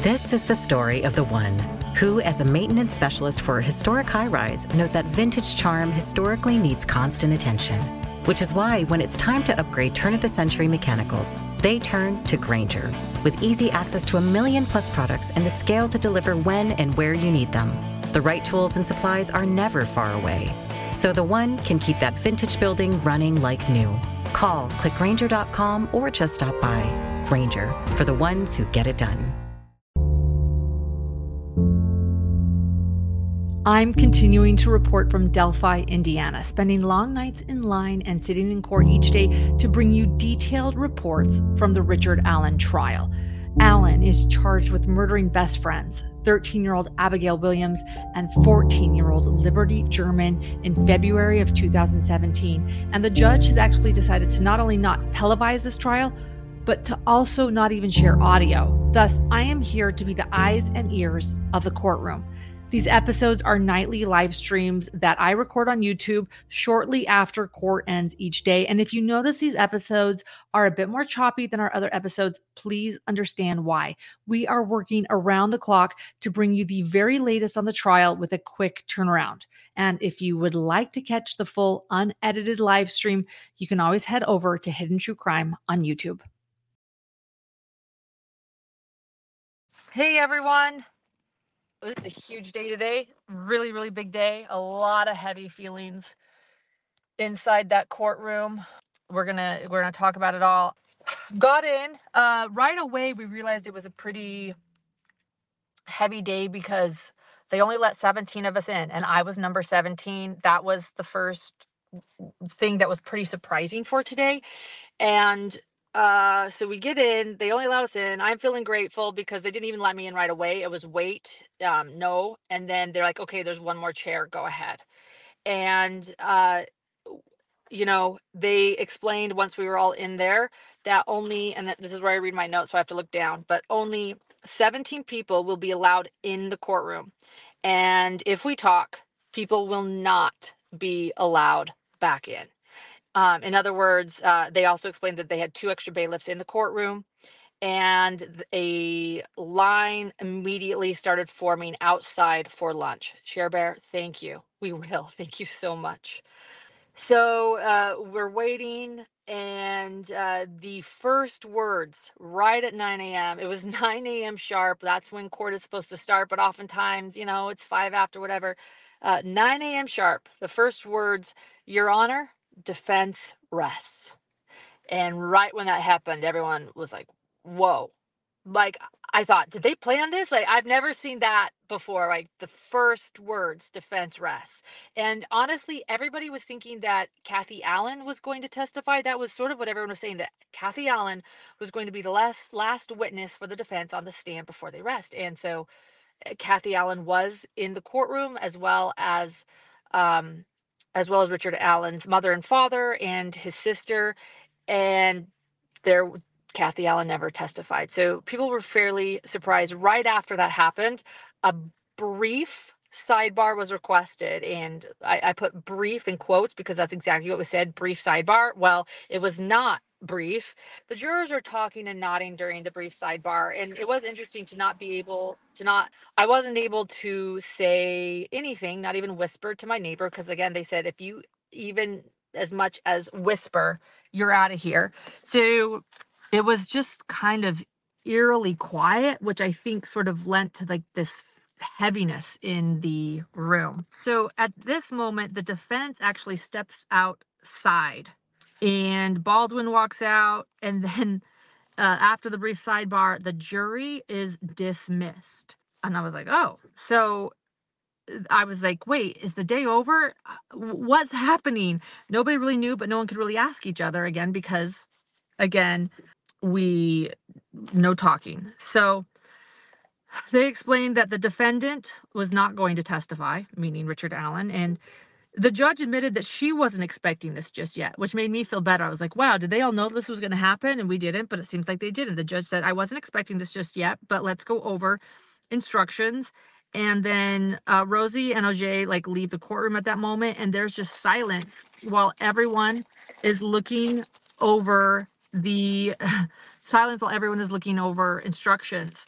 This is the story of the one who, as a maintenance specialist for a historic high-rise, knows that vintage charm historically needs constant attention. Which is why when it's time to upgrade turn-of-the-century mechanicals, they turn to Grainger. With easy access to 1 million-plus products and the scale to deliver when and where you need them, the right tools and supplies are never far away. So the one can keep that vintage building running like new. Call, click Grainger.com, or just stop by. Grainger, for the ones who get it done. I'm continuing to report from Delphi, Indiana, spending long nights in line and sitting in court each day to bring you detailed reports from the Richard Allen trial. Allen is charged with murdering best friends, 13-year-old Abigail Williams and 14-year-old Liberty German in February of 2017. And the judge has actually decided to not only not televise this trial, but to also not even share audio. Thus, I am here to be the eyes and ears of the courtroom. These episodes are nightly live streams that I record on YouTube shortly after court ends each day. And if you notice these episodes are a bit more choppy than our other episodes, please understand why. We are working around the clock to bring you the very latest on the trial with a quick turnaround. And if you would like to catch the full unedited live stream, you can always head over to Hidden True Crime on YouTube. Hey, everyone. It's a huge day today. Really, really big day. A lot of heavy feelings inside that courtroom. We're gonna talk about it all. Got in right away. We realized it was a pretty heavy day because they only let 17 of us in, and I was number 17. That was the first thing that was pretty surprising for today. And so we get in, they only allow us in. I'm feeling grateful because they didn't even let me in right away. It was wait, no. And then they're like, okay, there's one more chair, go ahead. And, they explained once we were all in there that only, and this is where I read my notes, so I have to look down, but only 17 people will be allowed in the courtroom. And if we talk, people will not be allowed back in. In other words, they also explained that they had 2 extra bailiffs in the courtroom, and a line immediately started forming outside for lunch. Share Bear, thank you. We will. Thank you so much. So we're waiting, and the first words right at 9 a.m. It was 9 a.m. sharp. That's when court is supposed to start, but oftentimes, it's 5 after, whatever. 9 a.m. sharp. The first words, Your Honor, defense rests. And right when that happened, everyone was like, whoa. Like, I thought, did they plan this? Like, I've never seen that before. Like, the first words, defense rests. And honestly, everybody was thinking that Kathy Allen was going to testify. That was sort of what everyone was saying, that Kathy Allen was going to be the last witness for the defense on the stand before they rest. And so Kathy Allen was in the courtroom, as well as Richard Allen's mother and father and his sister. And Kathy Allen never testified. So people were fairly surprised. Right after that happened, a brief sidebar was requested. And I put brief in quotes because that's exactly what was said, brief sidebar. Well, it was not brief. The jurors are talking and nodding during the brief sidebar. And it was interesting I wasn't able to say anything, not even whisper to my neighbor. Because again, they said, if you even as much as whisper, you're out of here. So it was just kind of eerily quiet, which I think sort of lent to like this heaviness in the room. So at this moment, the defense actually steps outside and Baldwin walks out. And then after the brief sidebar, the jury is dismissed. And I was like, oh, so I was like, wait, is the day over? What's happening? Nobody really knew, but no one could really ask each other again because, again, no talking. So they explained that the defendant was not going to testify, meaning Richard Allen, and the judge admitted that she wasn't expecting this just yet, which made me feel better. I was like, wow, did they all know this was going to happen? And we didn't, but it seems like they didn't. The judge said, I wasn't expecting this just yet, but let's go over instructions. And then Rosie and OJ leave the courtroom at that moment, and there's just silence while everyone is looking over instructions.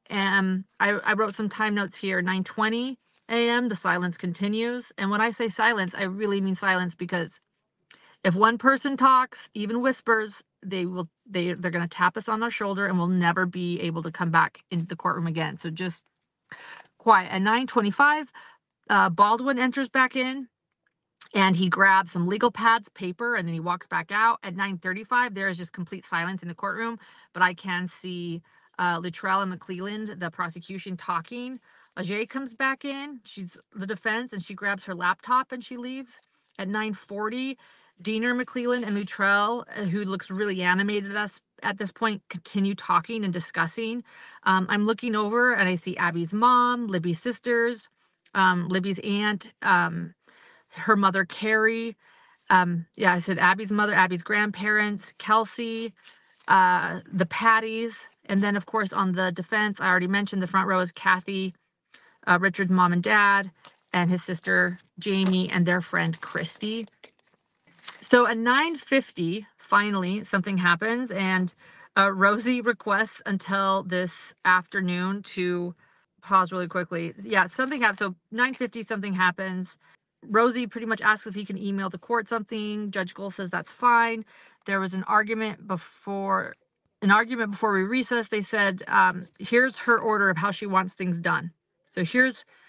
I wrote some time notes here. 9:20 a.m. The silence continues. And when I say silence, I really mean silence, because if one person talks, even whispers, they're going to tap us on our shoulder and we'll never be able to come back into the courtroom again. So just quiet. At 9:25, Baldwin enters back in. And he grabs some legal pads, paper, and then he walks back out. At 9:35, there is just complete silence in the courtroom, but I can see Luttrell and McClelland, the prosecution, talking. Ajay comes back in. She's the defense, and she grabs her laptop and she leaves. At 9:40, Diener, McClelland, and Luttrell, who looks really animated at this point, continue talking and discussing. I'm looking over and I see Abby's mom, Libby's sisters, Libby's aunt, her mother, Carrie. Yeah, I said Abby's mother, Abby's grandparents, Kelsey, the Patties. And then, of course, on the defense, I already mentioned the front row is Kathy, Richard's mom and dad, and his sister, Jamie, and their friend, Christy. So at 9:50, finally, something happens, and Rosie requests until this afternoon to pause really quickly. Yeah, something happens. So 9:50, something happens. Rosie pretty much asks if he can email the court something. Judge Gold says that's fine. There was an argument before we recessed. They said, here's her order of how she wants things done. So here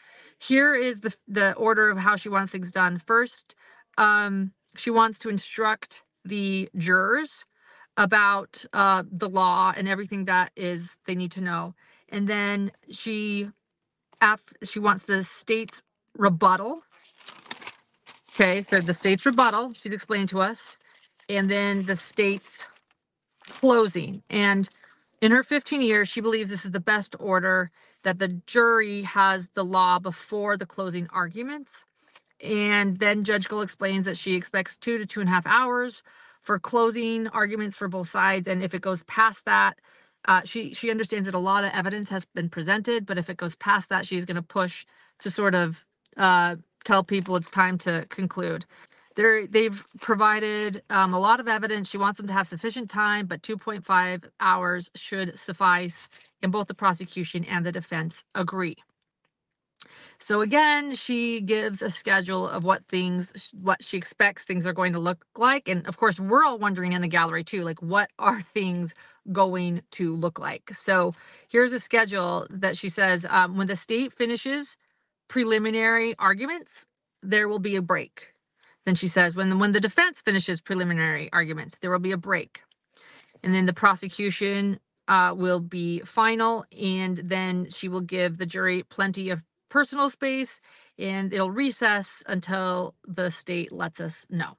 is the order of how she wants things done. First, she wants to instruct the jurors about the law and everything that is they need to know. And then she wants the state's rebuttal. Okay, so the state's rebuttal, she's explained to us, and then the state's closing. And in her 15 years, she believes this is the best order, that the jury has the law before the closing arguments. And then Judge Gold explains that she expects 2 to 2.5 hours for closing arguments for both sides. And if it goes past that, she understands that a lot of evidence has been presented, but if it goes past that, she's going to push to sort of tell people it's time to conclude. They've provided a lot of evidence. She wants them to have sufficient time, but 2.5 hours should suffice, and both the prosecution and the defense agree. So again, she gives a schedule of what she expects things are going to look like. And of course, we're all wondering in the gallery too, like, what are things going to look like? So here's a schedule that she says, when the state finishes preliminary arguments, there will be a break. Then she says, when the defense finishes preliminary arguments, there will be a break. And then the prosecution will be final, and then she will give the jury plenty of personal space, and it'll recess until the state lets us know.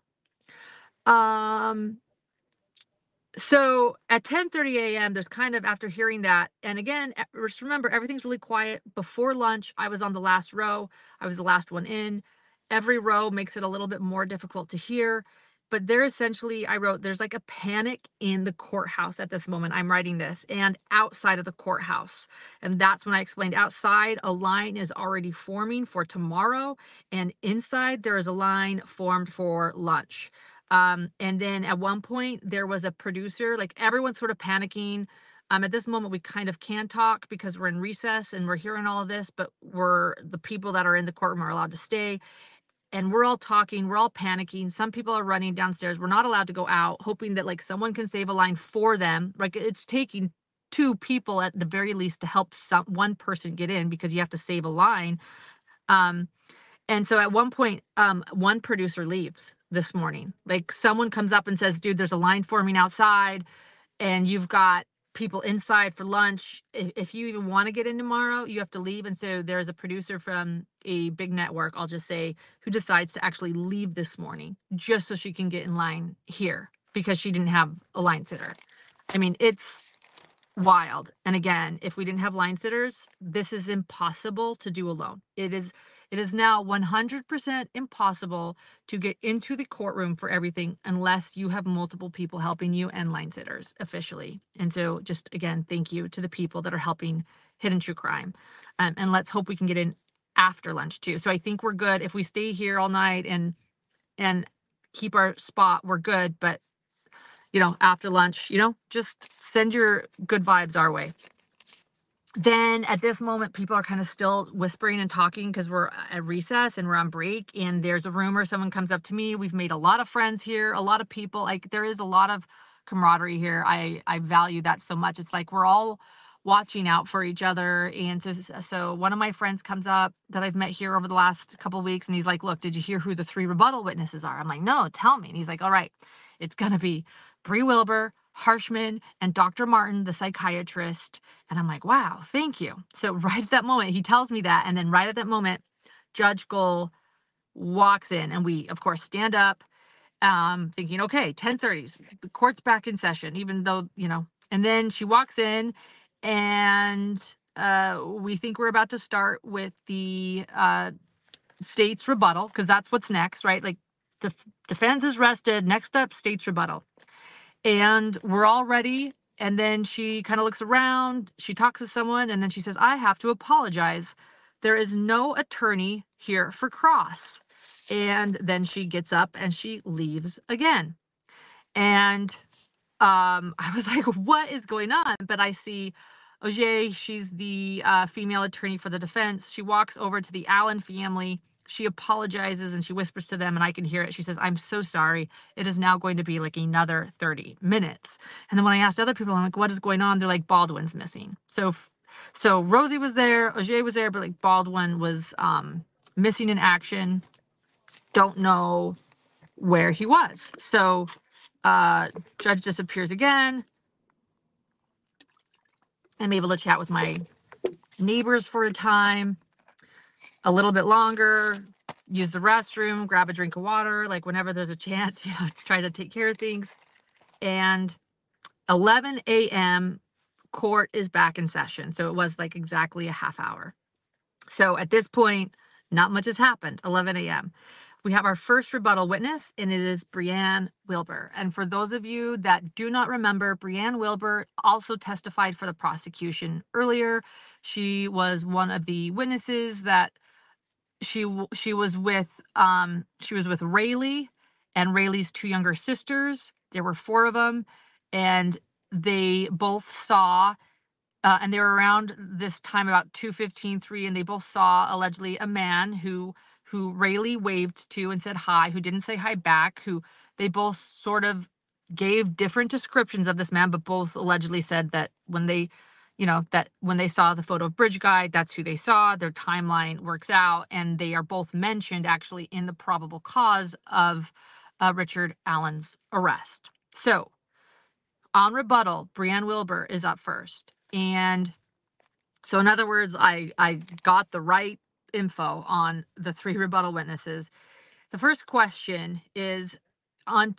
So at 10:30 a.m., there's kind of, after hearing that, and again, just remember, everything's really quiet. Before lunch, I was on the last row. I was the last one in. Every row makes it a little bit more difficult to hear. But I wrote, there's like a panic in the courthouse at this moment. I'm writing this, and outside of the courthouse. And that's when I explained, outside, a line is already forming for tomorrow, and inside there is a line formed for lunch. And then at one point there was a producer, like, everyone's sort of panicking. At this moment, we kind of can talk because we're in recess and we're hearing all of this, but the people that are in the courtroom are allowed to stay. And we're all talking, we're all panicking. Some people are running downstairs. We're not allowed to go out, hoping that, like, someone can save a line for them. Like, it's taking 2 people at the very least to help one person get in, because you have to save a line. And so at one point, one producer leaves this morning. Like, someone comes up and says, dude, there's a line forming outside, and you've got people inside for lunch. If you even want to get in tomorrow, you have to leave. And so there's a producer from a big network, I'll just say, who decides to actually leave this morning just so she can get in line here, because she didn't have a line sitter. I mean, it's wild. And again, if we didn't have line sitters, this is impossible to do alone. It is now 100% impossible to get into the courtroom for everything unless you have multiple people helping you and line sitters officially. And so, just again, thank you to the people that are helping Hidden True Crime. And let's hope we can get in after lunch too. So I think we're good. If we stay here all night and keep our spot, we're good. But after lunch, just send your good vibes our way. Then at this moment, people are kind of still whispering and talking because we're at recess and we're on break. And there's a rumor, someone comes up to me. We've made a lot of friends here, a lot of people. Like there is a lot of camaraderie here. I value that so much. It's like we're all watching out for each other. And so one of my friends comes up that I've met here over the last couple of weeks, and he's like, "Look, did you hear who the 3 rebuttal witnesses are?" I'm like, "No, tell me." And he's like, "All right, it's gonna be Bree Wilbur, Harshman, and Dr. Martin, the psychiatrist." And I'm like, "Wow, thank you." So right at that moment, he tells me that. And then right at that moment, Judge Gull walks in, and we, of course, stand up, thinking, okay, 10:30, the court's back in session, even though, and then she walks in, and we think we're about to start with the state's rebuttal, because that's what's next, right? Like, defense is rested. Next up, state's rebuttal. And we're all ready. And then she kind of looks around, she talks to someone, and then she says, "I have to apologize. There is no attorney here for cross." And then she gets up and she leaves again. And I was like, "What is going on?" But I see Ogier, she's the female attorney for the defense. She walks over to the Allen family. She apologizes and she whispers to them, and I can hear it. She says, "I'm so sorry. It is now going to be like another 30 minutes." And then when I asked other people, I'm like, "What is going on?" They're like, "Baldwin's missing." So Rosie was there, Ogier was there, but like Baldwin was missing in action. Don't know where he was. So judge disappears again. I'm able to chat with my neighbors for a time, a little bit longer, use the restroom, grab a drink of water, like whenever there's a chance, to try to take care of things. And 11 a.m., court is back in session. So it was like exactly a half hour. So at this point, not much has happened. 11 a.m. We have our first rebuttal witness, and it is Brianne Wilbur. And for those of you that do not remember, Brianne Wilbur also testified for the prosecution earlier. She was one of the witnesses that she was with Rayleigh and Rayleigh's 2 younger sisters. There were 4 of them, and they both saw and they were around this time about 2:15, 3, and they both saw allegedly a man who Rayleigh waved to and said hi, who didn't say hi back, who they both sort of gave different descriptions of this man, but both allegedly said that when they, that when they saw the photo of Bridge Guy, that's who they saw. Their timeline works out, and they are both mentioned actually in the probable cause of Richard Allen's arrest. So on rebuttal, Brianne Wilbur is up first. And so in other words, I got the right info on the 3 rebuttal witnesses. The first question is, on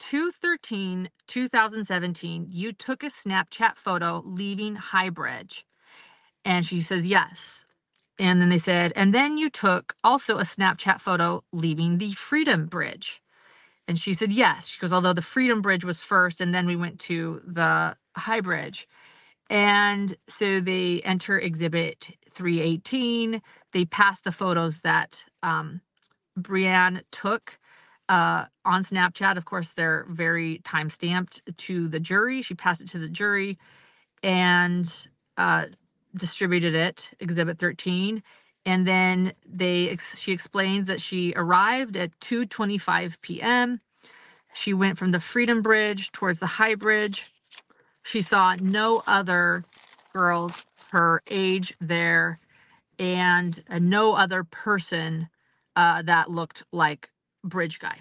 2/13/2017, you took a Snapchat photo leaving Highbridge. And she says, yes. And then they said, and then you took also a Snapchat photo leaving the Freedom Bridge. And she said, yes. She goes, although the Freedom Bridge was first, and then we went to the High Bridge. And so they enter exhibit 318. They pass the photos that Brianne took on Snapchat. Of course, they're very time stamped to the jury. She passed it to the jury and distributed it, exhibit 13. And then she explains that she arrived at 2:25 p.m. She went from the Freedom Bridge towards the High Bridge. She saw no other girls her age there, and no other person that looked like Bridge Guy.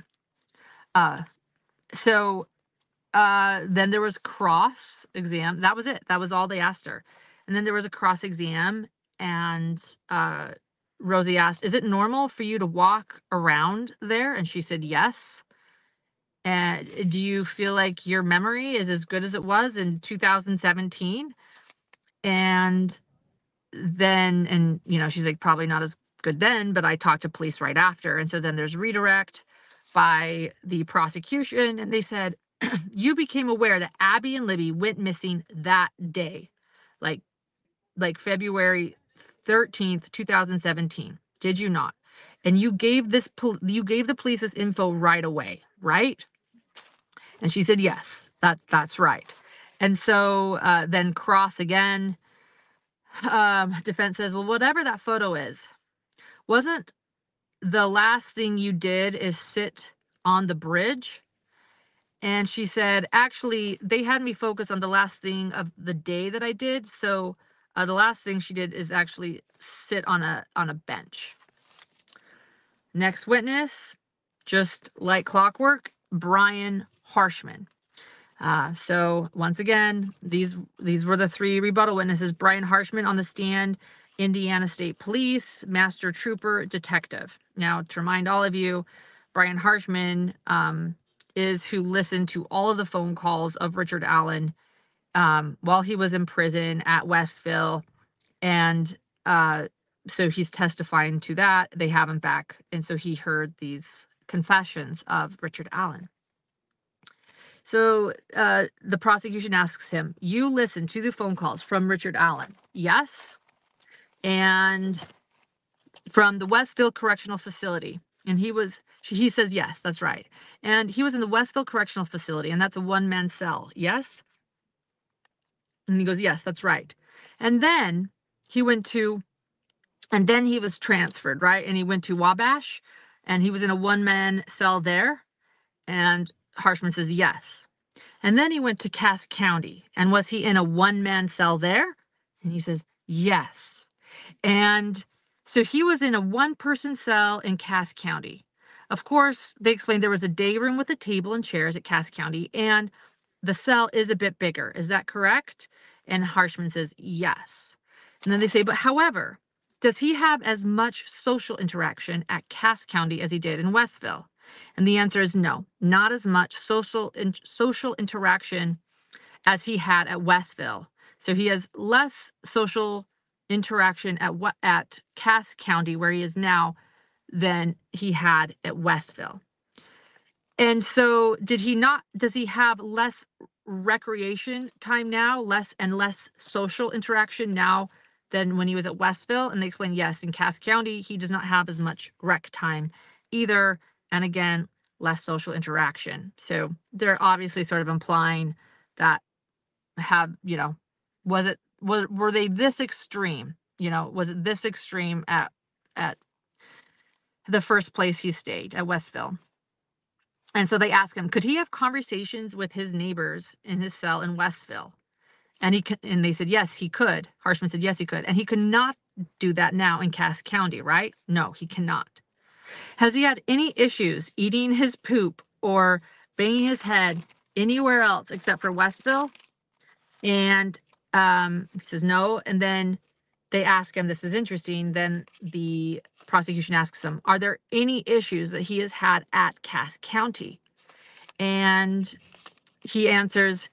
So then there was cross exam. That was it. That was all they asked her. And then there was a cross exam, and Rosie asked, "Is it normal for you to walk around there?" And she said, "Yes." And do you feel like your memory is as good as it was in 2017? And then, she's like, probably not as good then, but I talked to police right after. And so then there's redirect by the prosecution. And they said, you became aware that Abby and Libby went missing that day, like February 13th, 2017. Did you not? And you gave the police this info right away, right? And she said, yes, that's right. And so then cross again. Defense says, well, whatever that photo is, wasn't the last thing you did is sit on the bridge? And she said, actually, they had me focus on the last thing of the day that I did. So the last thing she did is actually sit on a bench. Next witness, just like clockwork, Brian Harshman. So once again, these were the three rebuttal witnesses. Brian Harshman on the stand, Indiana State Police, Master Trooper, Detective. Now, to remind all of you, Brian Harshman is who listened to all of the phone calls of Richard Allen while he was in prison at Westville. And so he's testifying to that. They have him back. And so he heard these confessions of Richard Allen. So the prosecution asks him, you listened to the phone calls from Richard Allen? Yes. And from the Westville Correctional Facility. And he says, yes, that's right. And he was in the Westville Correctional Facility, and that's a one-man cell. Yes. And he goes, yes, that's right. And then he was transferred, right? And he went to Wabash, and he was in a one-man cell there. And Harshman says, yes. And then he went to Cass County. And was he in a one-man cell there? And he says, yes. And so he was in a one-person cell in Cass County. Of course, they explained there was a day room with a table and chairs at Cass County, and the cell is a bit bigger. Is that correct? And Harshman says, yes. And then they say, but however, does he have as much social interaction at Cass County as he did in Westville? And the answer is no, not as much social interaction as he had at Westville. So he has less social interaction at Cass County, where he is now, than he had at Westville. And so does he have less recreation time now, less social interaction now than when he was at Westville? And they explain, yes, in Cass County, he does not have as much rec time either. And again, less social interaction. So they're obviously sort of implying that were they this extreme? Was it this extreme at the first place he stayed at Westville? And so they ask him, could he have conversations with his neighbors in his cell in Westville? And they said, yes, he could. Harshman said, yes, he could. And he could not do that now in Cass County, right? No, he cannot. Has he had any issues eating his poop or banging his head anywhere else except for Westville? And he says no. And then they ask him, this is interesting, then the prosecution asks him, are there any issues that he has had at Cass County? And he answers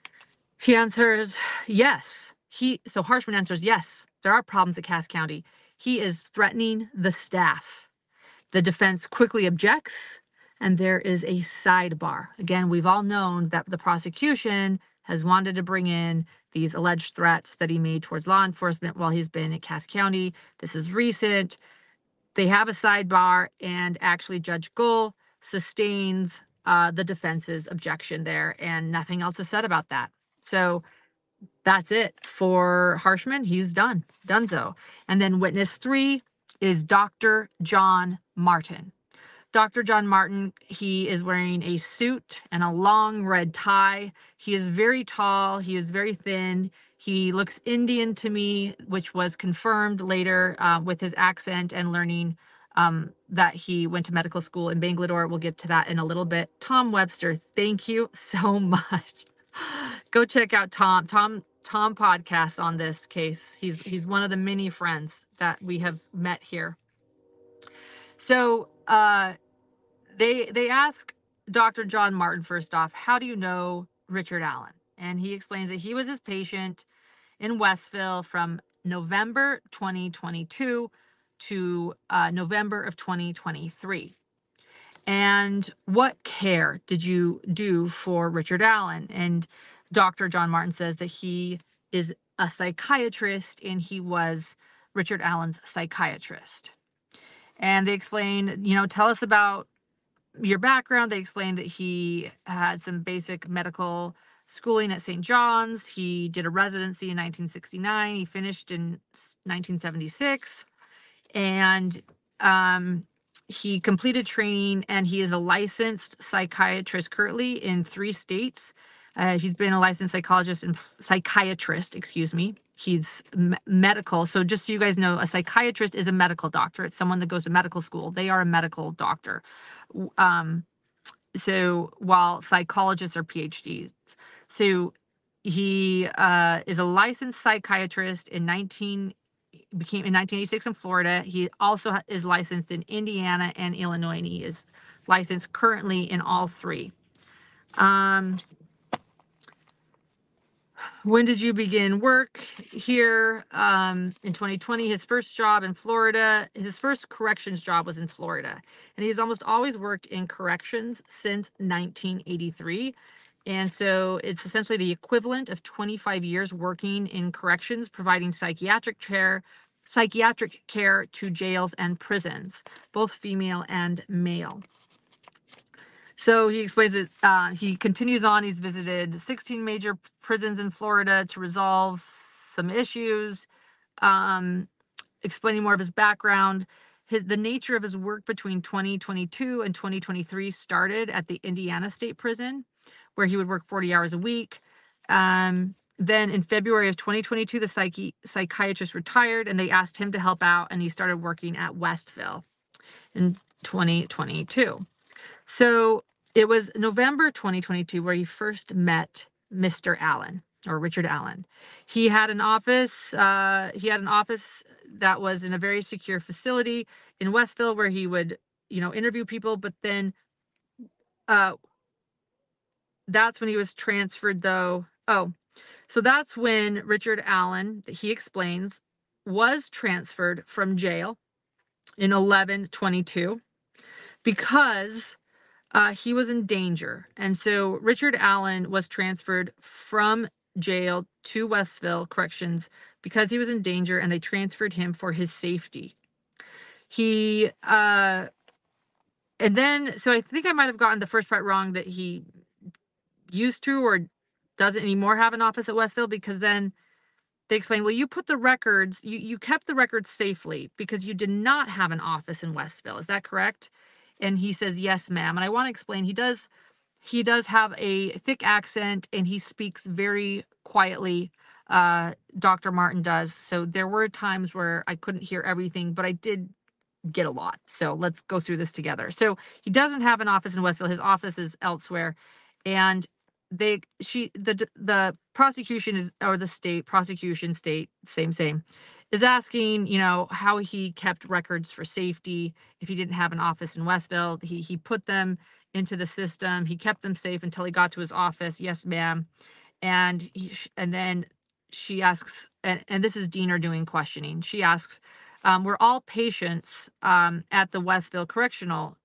yes. So Harshman answers, yes, there are problems at Cass County. He is threatening the staff. The defense quickly objects, and there is a sidebar. Again, we've all known that the prosecution has wanted to bring in these alleged threats that he made towards law enforcement while he's been at Cass County. This is recent. They have a sidebar, and actually Judge Gull sustains the defense's objection there, and nothing else is said about that. So that's it for Harshman. He's donezo. And then witness 3 is Dr. John Martin. Dr. John Martin, he is wearing a suit and a long red tie. He is very tall. He is very thin. He looks Indian to me, which was confirmed later with his accent and learning that he went to medical school in Bangalore. We'll get to that in a little bit. Tom Webster, thank you so much. Go check out Tom podcast on this case. He's one of the many friends that we have met here. So they ask Dr. John Martin, first off, how do you know Richard Allen? And he explains that he was his patient in Westville from November 2022 to November of 2023. And what care did you do for Richard Allen? And Dr. John Martin says that he is a psychiatrist, and he was Richard Allen's psychiatrist. And they explain, tell us about your background. They explained that he had some basic medical schooling at St. John's. He did a residency in 1969. He finished in 1976. And he completed training, and he is a licensed psychiatrist currently in 3 states. He's been a licensed psychologist and psychiatrist, excuse me. He's medical. So just so you guys know, a psychiatrist is a medical doctor. It's someone that goes to medical school. They are a medical doctor. So while psychologists are PhDs. So he is a licensed psychiatrist became in 1986 in Florida. He also is licensed in Indiana and Illinois, and he is licensed currently in all 3. When did you begin work here? In 2020, his first job in Florida, his first corrections job was in Florida. And he's almost always worked in corrections since 1983. And so it's essentially the equivalent of 25 years working in corrections, providing psychiatric care to jails and prisons, both female and male. So he explains that he continues on. He's visited 16 major prisons in Florida to resolve some issues, explaining more of his background. The nature of his work between 2022 and 2023 started at the Indiana State Prison, where he would work 40 hours a week. Then in February of 2022, the psychiatrist retired, and they asked him to help out, and he started working at Westville in 2022. So it was November 2022 where he first met Mr. Allen, or Richard Allen. He had an office. That was in a very secure facility in Westville where he would, interview people. But then that's when he was transferred, though. Oh, so that's when Richard Allen, he explains, was transferred from jail in 11/22 because he was in danger. And so Richard Allen was transferred from jail to Westville Corrections because he was in danger, and they transferred him for his safety. So I think I might have gotten the first part wrong, that he used to or doesn't anymore have an office at Westville, because then they explained, well, you put the records, you kept the records safely because you did not have an office in Westville. Is that correct? And he says, yes, ma'am. And I want to explain, he does have a thick accent, and he speaks very quietly. Dr. Martin does. So there were times where I couldn't hear everything, but I did get a lot. So let's go through this together. So he doesn't have an office in Westville. His office is elsewhere. And the prosecution is, or the state prosecution, same, is asking, how he kept records for safety if he didn't have an office in Westville. He put them into the system. He kept them safe until he got to his office. Yes, ma'am. And then she asks, and this is Diener doing questioning. She asks, we're all patients at the Westville Correctional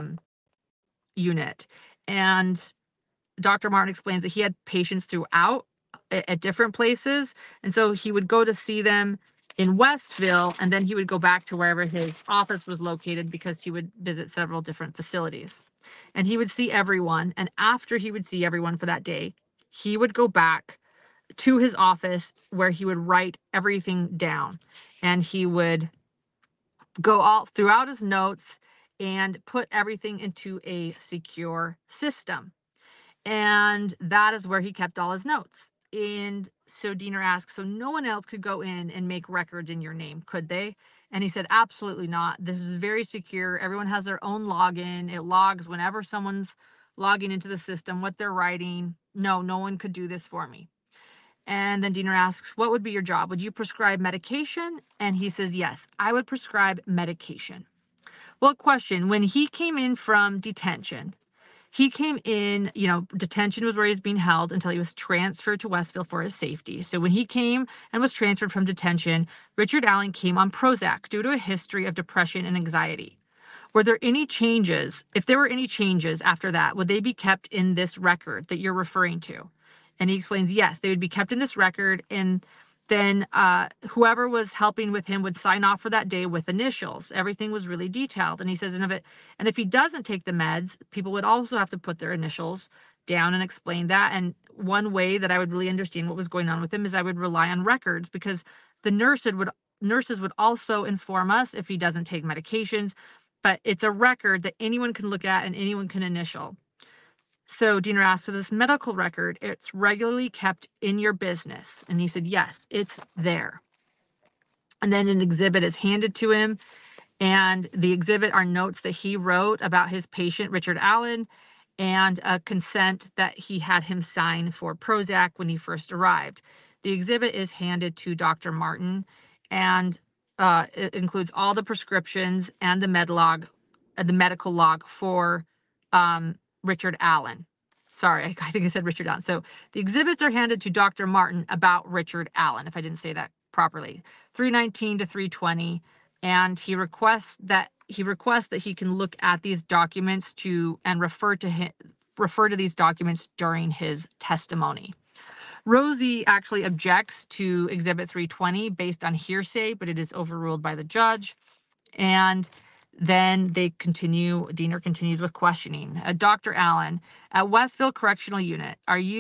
Unit. And Dr. Martin explains that he had patients throughout at different places. And so he would go to see them in Westville, and then he would go back to wherever his office was located, because he would visit several different facilities. And he would see everyone. And after he would see everyone for that day, he would go back to his office where he would write everything down. And he would go all throughout his notes and put everything into a secure system. And that is where he kept all his notes. And so Diener asked, so no one else could go in and make records in your name, could they? And he said, absolutely not. This is very secure. Everyone has their own login. It logs whenever someone's logging into the system, what they're writing. No one could do this for me. And then Diener asks, what would be your job? Would you prescribe medication? And he says, yes, I would prescribe medication. Well, question, when he came in from detention, detention was where he was being held until he was transferred to Westville for his safety. So when he came and was transferred from detention, Richard Allen came on Prozac due to a history of depression and anxiety. Were there any changes? If there were any changes after that, would they be kept in this record that you're referring to? And he explains, yes, they would be kept in this record. And then whoever was helping with him would sign off for that day with initials. Everything was really detailed. And he says, and if he doesn't take the meds, people would also have to put their initials down and explain that. And one way that I would really understand what was going on with him is I would rely on records, because the nurses would also inform us if he doesn't take medications, but it's a record that anyone can look at and anyone can initial. So Diener asked, so this medical record, it's regularly kept in your business? And he said, yes, it's there. And then an exhibit is handed to him. And the exhibit are notes that he wrote about his patient, Richard Allen, and a consent that he had him sign for Prozac when he first arrived. The exhibit is handed to Dr. Martin, and it includes all the prescriptions and the medical log for Richard Allen. Sorry, I think I said Richard Allen. So the exhibits are handed to Dr. Martin about Richard Allen, if I didn't say that properly, 319 to 320. And he requests that he can look at these documents and refer to these documents during his testimony. Rosie actually objects to Exhibit 320 based on hearsay, but it is overruled by the judge. And then Diener continues with questioning. Dr. Allen, at Westville Correctional Unit,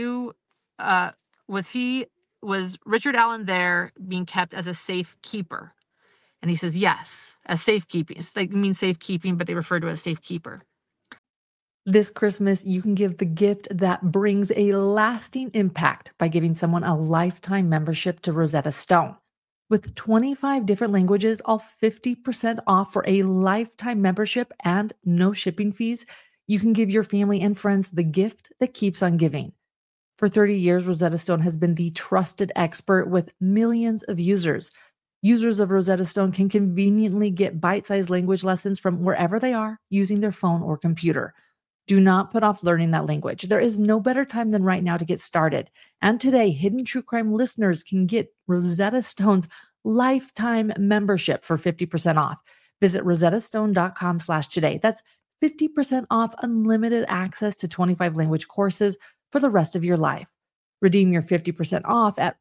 was Richard Allen there being kept as a safekeeper? And he says, yes, as safekeeping. They mean safekeeping, but they refer to it as safekeeper. This Christmas, you can give the gift that brings a lasting impact by giving someone a lifetime membership to Rosetta Stone. With 25 different languages, all 50% off for a lifetime membership and no shipping fees, you can give your family and friends the gift that keeps on giving. For 30 years, Rosetta Stone has been the trusted expert with millions of users. Users of Rosetta Stone can conveniently get bite-sized language lessons from wherever they are using their phone or computer. Do not put off learning that language. There is no better time than right now to get started. And today, Hidden True Crime listeners can get Rosetta Stone's lifetime membership for 50% off. Visit rosettastone.com/today. That's 50% off unlimited access to 25 language courses for the rest of your life. Redeem your 50% off at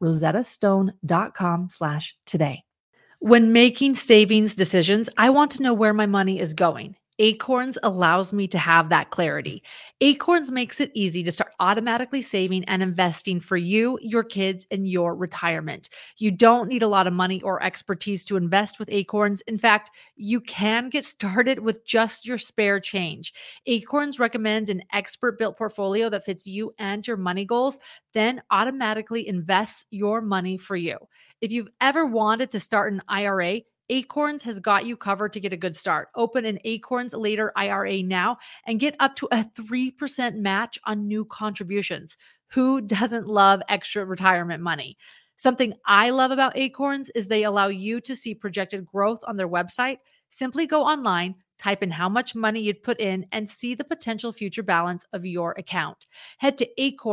rosettastone.com/today. When making savings decisions, I want to know where my money is going. Acorns allows me to have that clarity. Acorns makes it easy to start automatically saving and investing for you, your kids, and your retirement. You don't need a lot of money or expertise to invest with Acorns. In fact, you can get started with just your spare change. Acorns recommends an expert-built portfolio that fits you and your money goals, then automatically invests your money for you. If you've ever wanted to start an IRA, Acorns has got you covered to get a good start. Open an Acorns Later IRA now and get up to a 3% match on new contributions. Who doesn't love extra retirement money? Something I love about Acorns is they allow you to see projected growth on their website. Simply go online, type in how much money you'd put in, and see the potential future balance of your account. Head to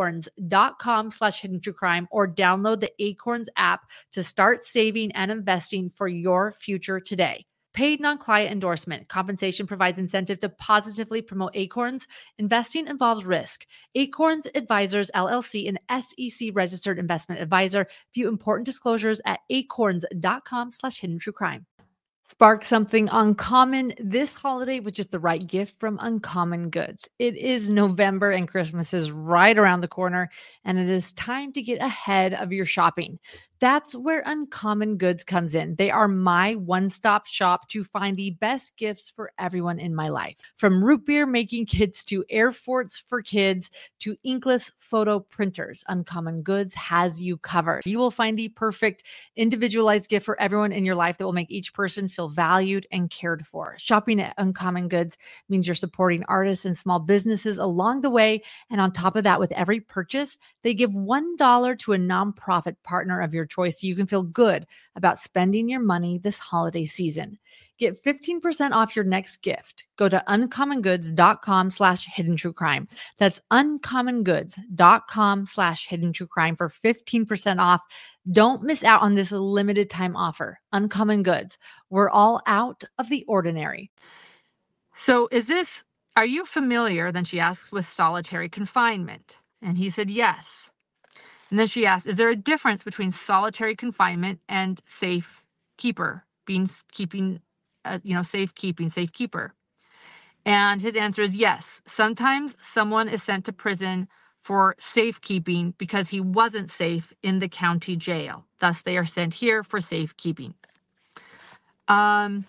acorns.com/hiddentruecrime or download the Acorns app to start saving and investing for your future today. Paid non-client endorsement. Compensation provides incentive to positively promote Acorns. Investing involves risk. Acorns Advisors, LLC, an SEC registered investment advisor. View important disclosures at acorns.com/hiddentruecrime. Spark something uncommon this holiday with just the right gift from Uncommon Goods. It is November and Christmas is right around the corner, and it is time to get ahead of your shopping. That's where Uncommon Goods comes in. They are my one-stop shop to find the best gifts for everyone in my life. From root beer making kits to air forts for kids to inkless photo printers, Uncommon Goods has you covered. You will find the perfect individualized gift for everyone in your life that will make each person feel valued and cared for. Shopping at Uncommon Goods means you're supporting artists and small businesses along the way. And on top of that, with every purchase, they give $1 to a nonprofit partner of your choice so you can feel good about spending your money this holiday season. Get 15% off your next gift. Go to uncommongoods.com/hiddentruecrime. That's uncommongoods.com/hiddentruecrime for 15% off. Don't miss out on this limited time offer. Uncommon Goods. We're all out of the ordinary. So are you familiar, then she asks, with solitary confinement? And he said, yes. And then she asked, is there a difference between solitary confinement and safekeeper, safekeeper? And his answer is yes. Sometimes someone is sent to prison for safekeeping because he wasn't safe in the county jail. Thus, they are sent here for safekeeping. And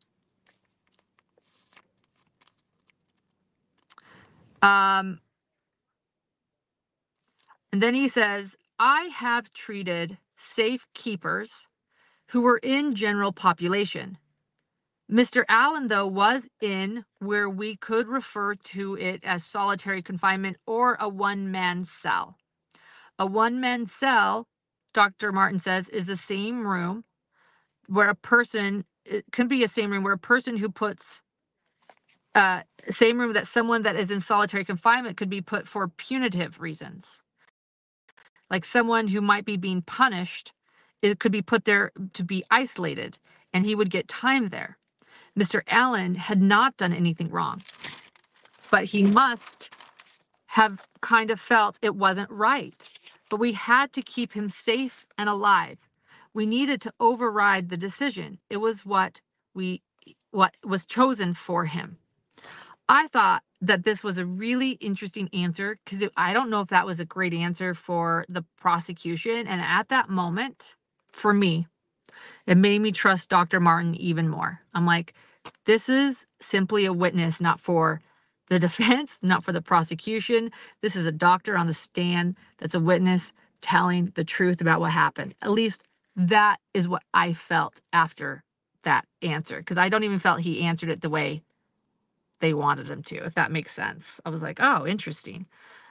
then he says, I have treated safekeepers who were in general population. Mr. Allen, though, was in where we could refer to it as solitary confinement or a one-man cell. A one-man cell, Dr. Martin says, is the same room where a person, it can be a same room where a person who puts, same room that someone that is in solitary confinement could be put for punitive reasons. Like someone who might be being punished, it could be put there to be isolated, and he would get time there. Mr. Allen had not done anything wrong, but he must have kind of felt it wasn't right. But we had to keep him safe and alive. We needed to override the decision. It was what was chosen for him. I thought that this was a really interesting answer because I don't know if that was a great answer for the prosecution. And at that moment, for me, it made me trust Dr. Martin even more. I'm like, this is simply a witness, not for the defense, not for the prosecution. This is a doctor on the stand that's a witness telling the truth about what happened. At least that is what I felt after that answer, because I don't even felt he answered it the way they wanted him to, if that makes sense. I was like, oh, interesting.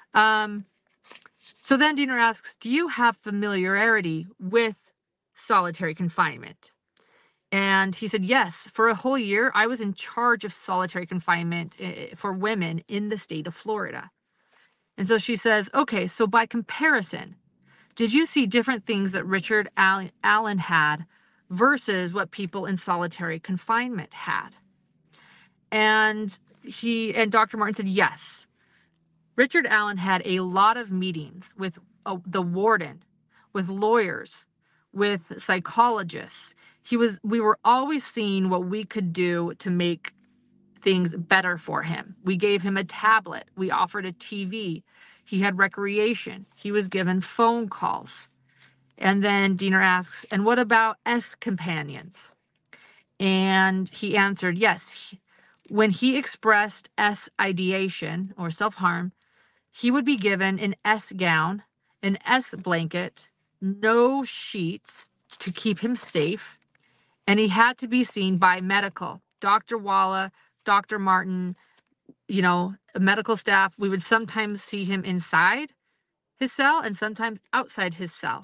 So then Diener asks, do you have familiarity with solitary confinement? And he said, yes, for a whole year, I was in charge of solitary confinement for women in the state of Florida. And so she says, okay, so by comparison, did you see different things that Richard Allen had versus what people in solitary confinement had? And Dr. Martin said, yes. Richard Allen had a lot of meetings with the warden, with lawyers, with psychologists. We were always seeing what we could do to make things better for him. We gave him a tablet. We offered a TV. He had recreation. He was given phone calls. And then Diener asks, and what about S companions? And he answered, yes. When he expressed S ideation or self-harm, he would be given an S gown, an S blanket, no sheets to keep him safe, and he had to be seen by medical. Dr. Walla, Dr. Martin, medical staff. We would sometimes see him inside his cell and sometimes outside his cell.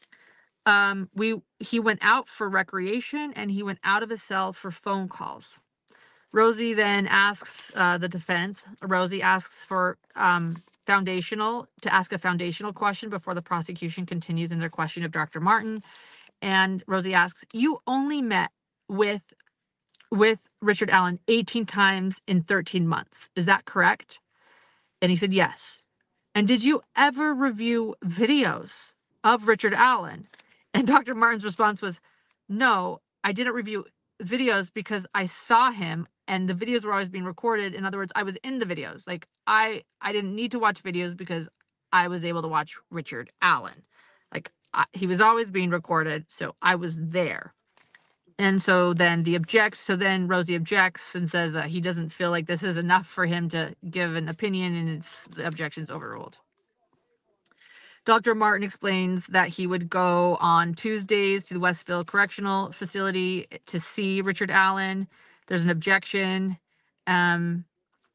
He went out for recreation and he went out of his cell for phone calls. Rosie then asks the defense. Rosie asks for a foundational question before the prosecution continues in their question of Dr. Martin. And Rosie asks, you only met with Richard Allen 18 times in 13 months. Is that correct? And he said, yes. And did you ever review videos of Richard Allen? And Dr. Martin's response was, no, I didn't review videos because I saw him and the videos were always being recorded. In other words, I was in the videos. Like I didn't need to watch videos because I was able to watch Richard Allen. Like he was always being recorded, so I was there. And so then Rosie objects and says that he doesn't feel like this is enough for him to give an opinion, and the objection's overruled. Dr. Martin explains that he would go on Tuesdays to the Westville Correctional Facility to see Richard Allen. There's an objection. And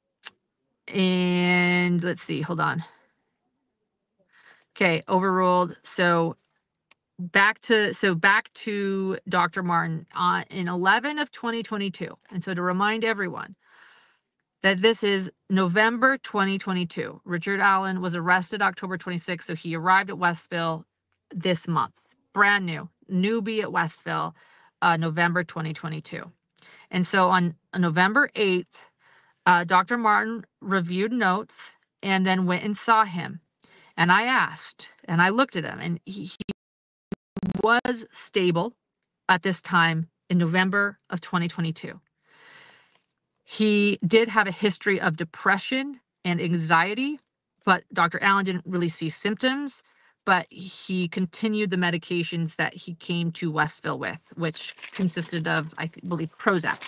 let's see, hold on. Okay, overruled. So back to Dr. Martin in 11 of 2022. And so to remind everyone that this is November 2022. Richard Allen was arrested October 26th, so he arrived at Westville this month. Brand new, newbie at Westville, November 2022. And so on November 8th, Dr. Martin reviewed notes and then went and saw him. And I asked, and I looked at him, and he was stable at this time in November of 2022. He did have a history of depression and anxiety but Dr. Allen didn't really see symptoms, but he continued the medications that he came to Westville with, which consisted of, I believe, Prozac.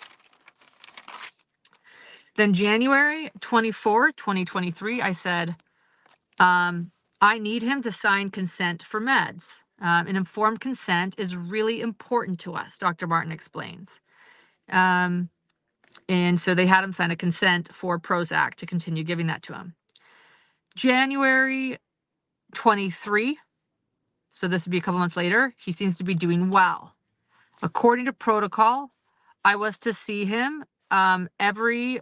Then January 24, 2023, I said, I need him to sign consent for meds. An informed consent is really important to us, Dr. Martin explains. And so they had him sign a consent for Prozac to continue giving that to him. January 23, so this would be a couple months later, he seems to be doing well. According to protocol, I was to see him every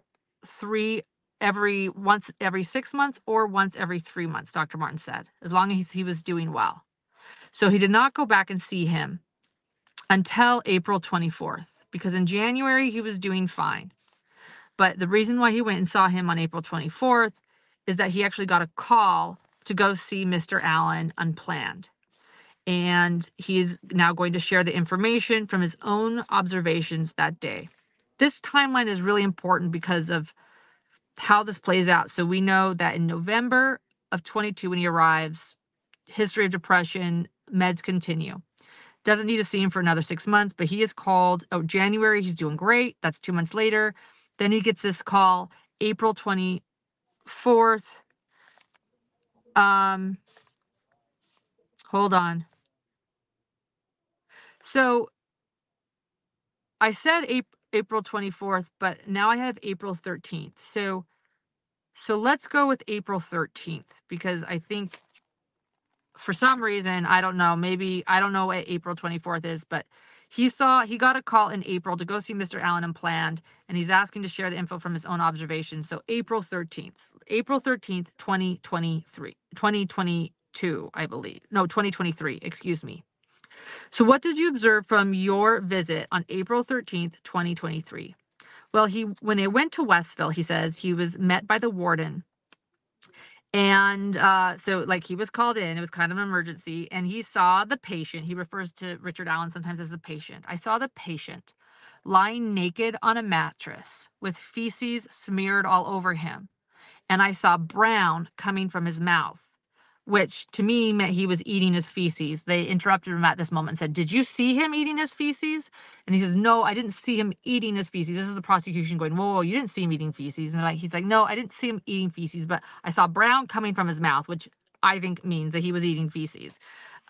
6 months or once every 3 months, Dr. Martin said, as long as he was doing well. So he did not go back and see him until April 24th, because in January he was doing fine. But the reason why he went and saw him on April 24th is that he actually got a call to go see Mr. Allen unplanned. And he's now going to share the information from his own observations that day. This timeline is really important because of how this plays out. So we know that in November of 22, when he arrives, history of depression, meds continue. Doesn't need to see him for another 6 months, but he is called. Oh, January, he's doing great. That's 2 months later. Then he gets this call, April 24th. Hold on. So I said April 24th, but now I have April 13th. So let's go with April 13th, because I think for some reason, I don't know, maybe, I don't know what April 24th is, but he got a call in April to go see Mr. Allen unplanned, and he's asking to share the info from his own observations. So April 13th, 2022, I believe. No, 2023, excuse me. So what did you observe from your visit on April 13th, 2023? Well, when they went to Westville, he says he was met by the warden. And so he was called in, it was kind of an emergency, and he saw the patient. He refers to Richard Allen sometimes as the patient. I saw the patient lying naked on a mattress with feces smeared all over him. And I saw brown coming from his mouth, which to me meant he was eating his feces. They interrupted him at this moment and said, "Did you see him eating his feces?" And he says, "No, I didn't see him eating his feces." This is the prosecution going, "Whoa, you didn't see him eating feces." And he's like, "No, I didn't see him eating feces, but I saw brown coming from his mouth," which I think means that he was eating feces.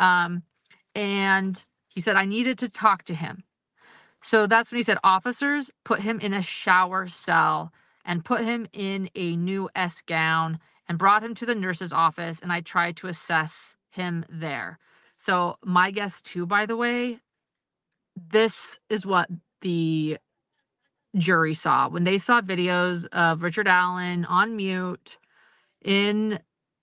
And he said, "I needed to talk to him." So that's when he said officers put him in a shower cell and put him in a new S gown and brought him to the nurse's office, and I tried to assess him there. So my guess too, by the way, this is what the jury saw. When they saw videos of Richard Allen on mute in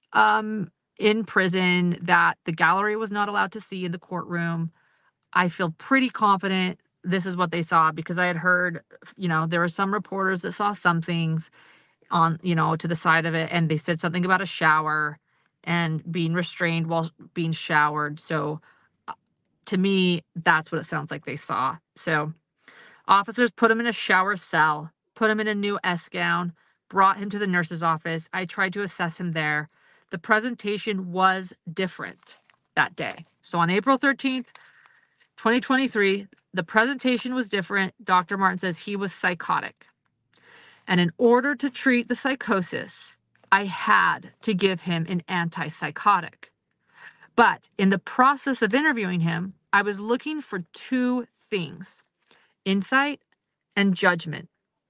prison that the gallery was not allowed to see in the courtroom, I feel pretty confident this is what they saw, because I had heard, there were some reporters that saw some things on, to the side of it, and they said something about a shower and being restrained while being showered. So to me, that's what it sounds like they saw. So officers put him in a shower cell, put him in a new S gown, brought him to the nurse's office. I tried to assess him there. The presentation was different that day. So on April 13th, 2023, the presentation was different. Dr. Martin says he was psychotic. And in order to treat the psychosis, I had to give him an antipsychotic. But in the process of interviewing him, I was looking for two things: insight and judgment.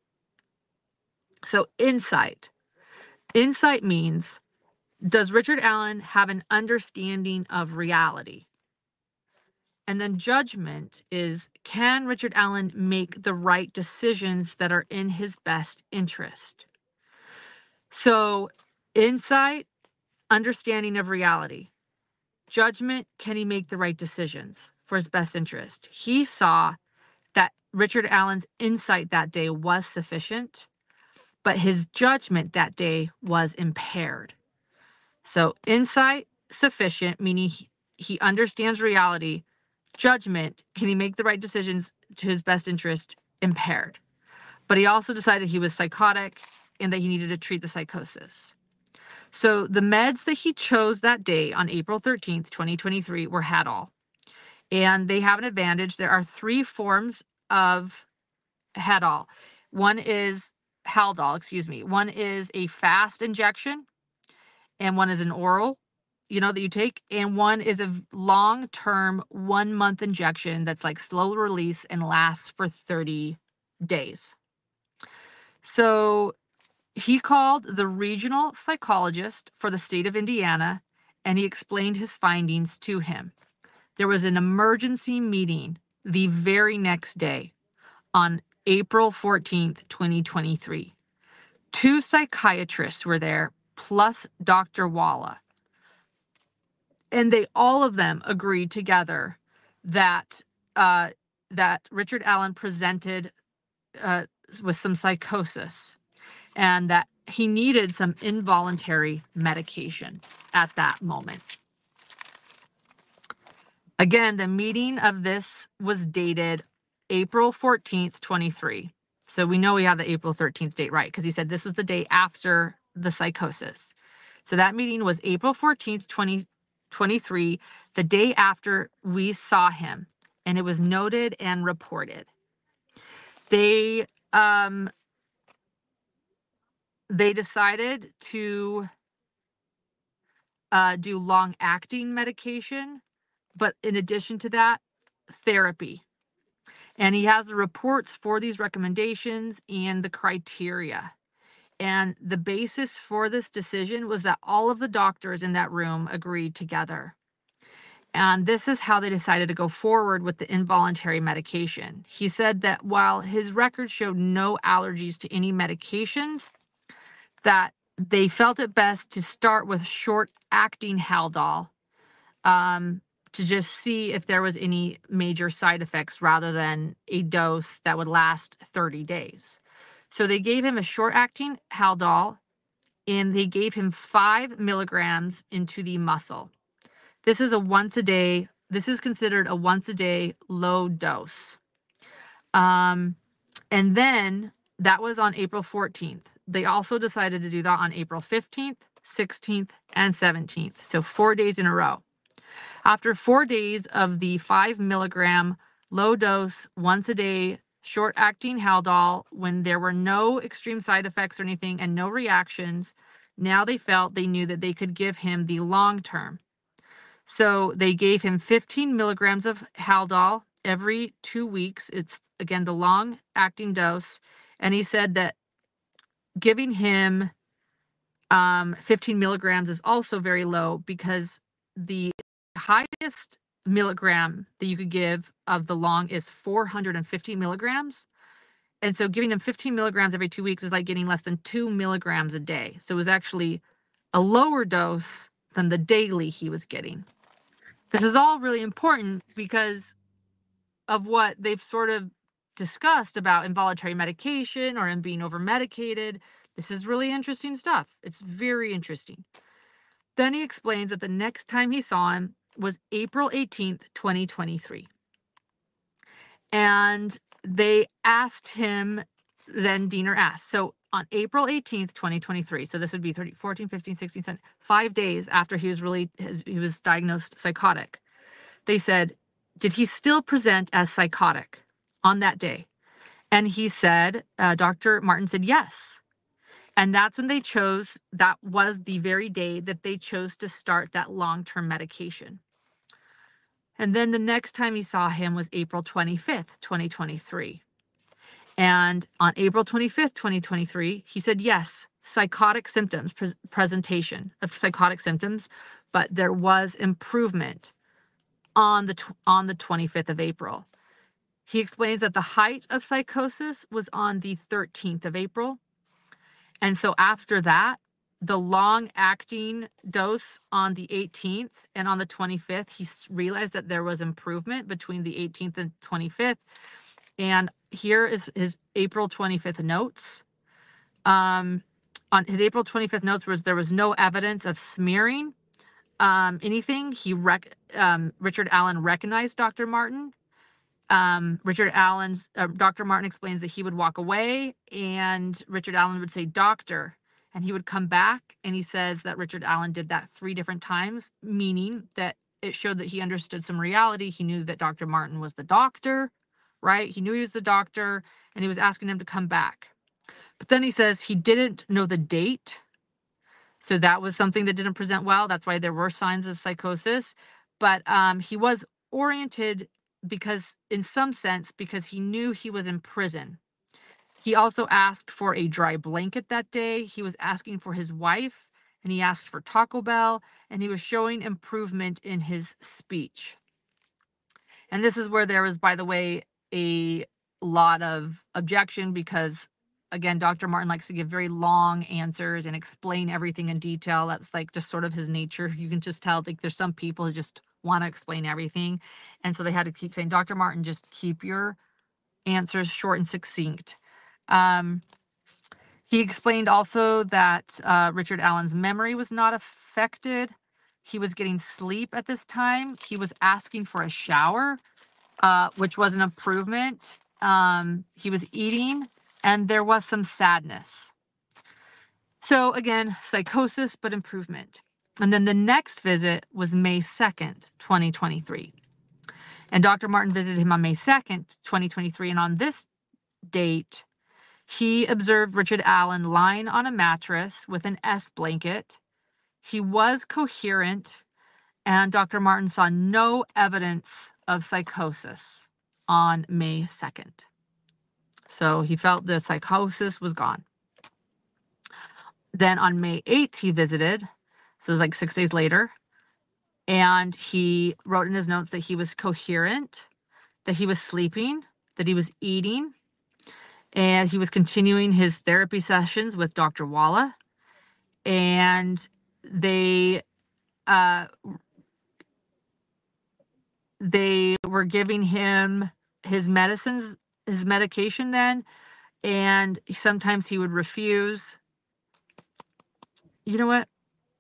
So insight means, does Richard Allen have an understanding of reality? And then judgment is, can Richard Allen make the right decisions that are in his best interest? So insight, understanding of reality. Judgment, can he make the right decisions for his best interest? He saw that Richard Allen's insight that day was sufficient, but his judgment that day was impaired. So insight, sufficient, meaning he understands reality. Judgment, can he make the right decisions to his best interest? Impaired. But he also decided he was psychotic and that he needed to treat the psychosis. So the meds that he chose that day on April 13th, 2023 were Hadol. And they have an advantage. There are 3 forms of Hadol. One is Haldol, excuse me. One is a fast injection, and one is an oral, that you take, and one is a long-term 1-month injection that's like slow release and lasts for 30 days. So he called the regional psychologist for the state of Indiana, and he explained his findings to him. There was an emergency meeting the very next day on April 14th, 2023. 2 psychiatrists were there, plus Dr. Walla. And they all of them agreed together that Richard Allen presented with some psychosis, and that he needed some involuntary medication at that moment. Again, the meeting of this was dated April 14th, 23. So we know we have the April 13th date right, because he said this was the day after the psychosis. So that meeting was April 14th, 2023, the day after we saw him, and it was noted and reported. They decided to do long-acting medication, but in addition to that, therapy. And he has the reports for these recommendations and the criteria. And the basis for this decision was that all of the doctors in that room agreed together. And this is how they decided to go forward with the involuntary medication. He said that while his records showed no allergies to any medications, that they felt it best to start with short-acting Haldol, to just see if there was any major side effects rather than a dose that would last 30 days. So they gave him a short-acting Haldol, and they gave him 5 milligrams into the muscle. This is considered a once-a-day low dose. And then that was on April 14th. They also decided to do that on April 15th, 16th, and 17th. So 4 days in a row. After 4 days of the 5 milligram low dose, once a day, short-acting Haldol, when there were no extreme side effects or anything and no reactions, now they felt they knew that they could give him the long term. So they gave him 15 milligrams of Haldol every 2 weeks. It's, again, the long-acting dose. And he said that giving him 15 milligrams is also very low, because the highest milligram that you could give of the long is 450 milligrams. And so giving him 15 milligrams every 2 weeks is like getting less than 2 milligrams a day. So it was actually a lower dose than the daily he was getting. This is all really important because of what they've sort of discussed about involuntary medication or him being over-medicated. This is really interesting stuff. It's very interesting. Then he explains that the next time he saw him was April 18th, 2023. And they asked him, then Diener asked, so on April 18th, 2023, so this would be 14, 15, 16, 17, 5 days after he was diagnosed psychotic, they said, did he still present as psychotic on that day? And he said, Dr. Martin said, yes. And that's when that was the very day that they chose to start that long-term medication. And then the next time he saw him was April 25th, 2023. And on April 25th, 2023, he said, yes, psychotic symptoms, presentation of psychotic symptoms, but there was improvement on the 25th of April. He explains that the height of psychosis was on the 13th of April. And so after that, the long-acting dose on the 18th and on the 25th, he realized that there was improvement between the 18th and 25th. And here is his April 25th notes. On his April 25th notes, there was no evidence of smearing anything. Richard Allen recognized Dr. Martin. Dr. Martin explains that he would walk away and Richard Allen would say, doctor. and he would come back, and he says that Richard Allen did that 3 different times, meaning that it showed that he understood some reality. He knew that Dr. Martin was the doctor, right? He knew he was the doctor, and he was asking him to come back. But then he says he didn't know the date. So that was something that didn't present well. That's why there were signs of psychosis. But he was oriented because, in some sense, because he knew he was in prison. He also asked for a dry blanket that day. He was asking for his wife, and he asked for Taco Bell, and he was showing improvement in his speech. And this is where there was, by the way, a lot of objection because, again, Dr. Martin likes to give very long answers and explain everything in detail. That's like just sort of his nature. You can just tell, like, there's some people who just want to explain everything. And so they had to keep saying, Dr. Martin, just keep your answers short and succinct. He explained also that Richard Allen's memory was not affected. He was getting sleep at this time. He was asking for a shower, which was an improvement. He was eating, and there was some sadness. So again, psychosis, but improvement. And then the next visit was May 2nd, 2023. And Dr. Martin visited him on May 2nd, 2023. And on this date, he observed Richard Allen lying on a mattress with an S blanket. He was coherent, and Dr. Martin saw no evidence of psychosis on May 2nd. So he felt the psychosis was gone. Then on May 8th, he visited. So it was like 6 days later. And he wrote in his notes that he was coherent, that he was sleeping, that he was eating, and he was continuing his therapy sessions with Dr. Walla. And they were giving him his medicines, his medication then, and sometimes he would refuse. You know what?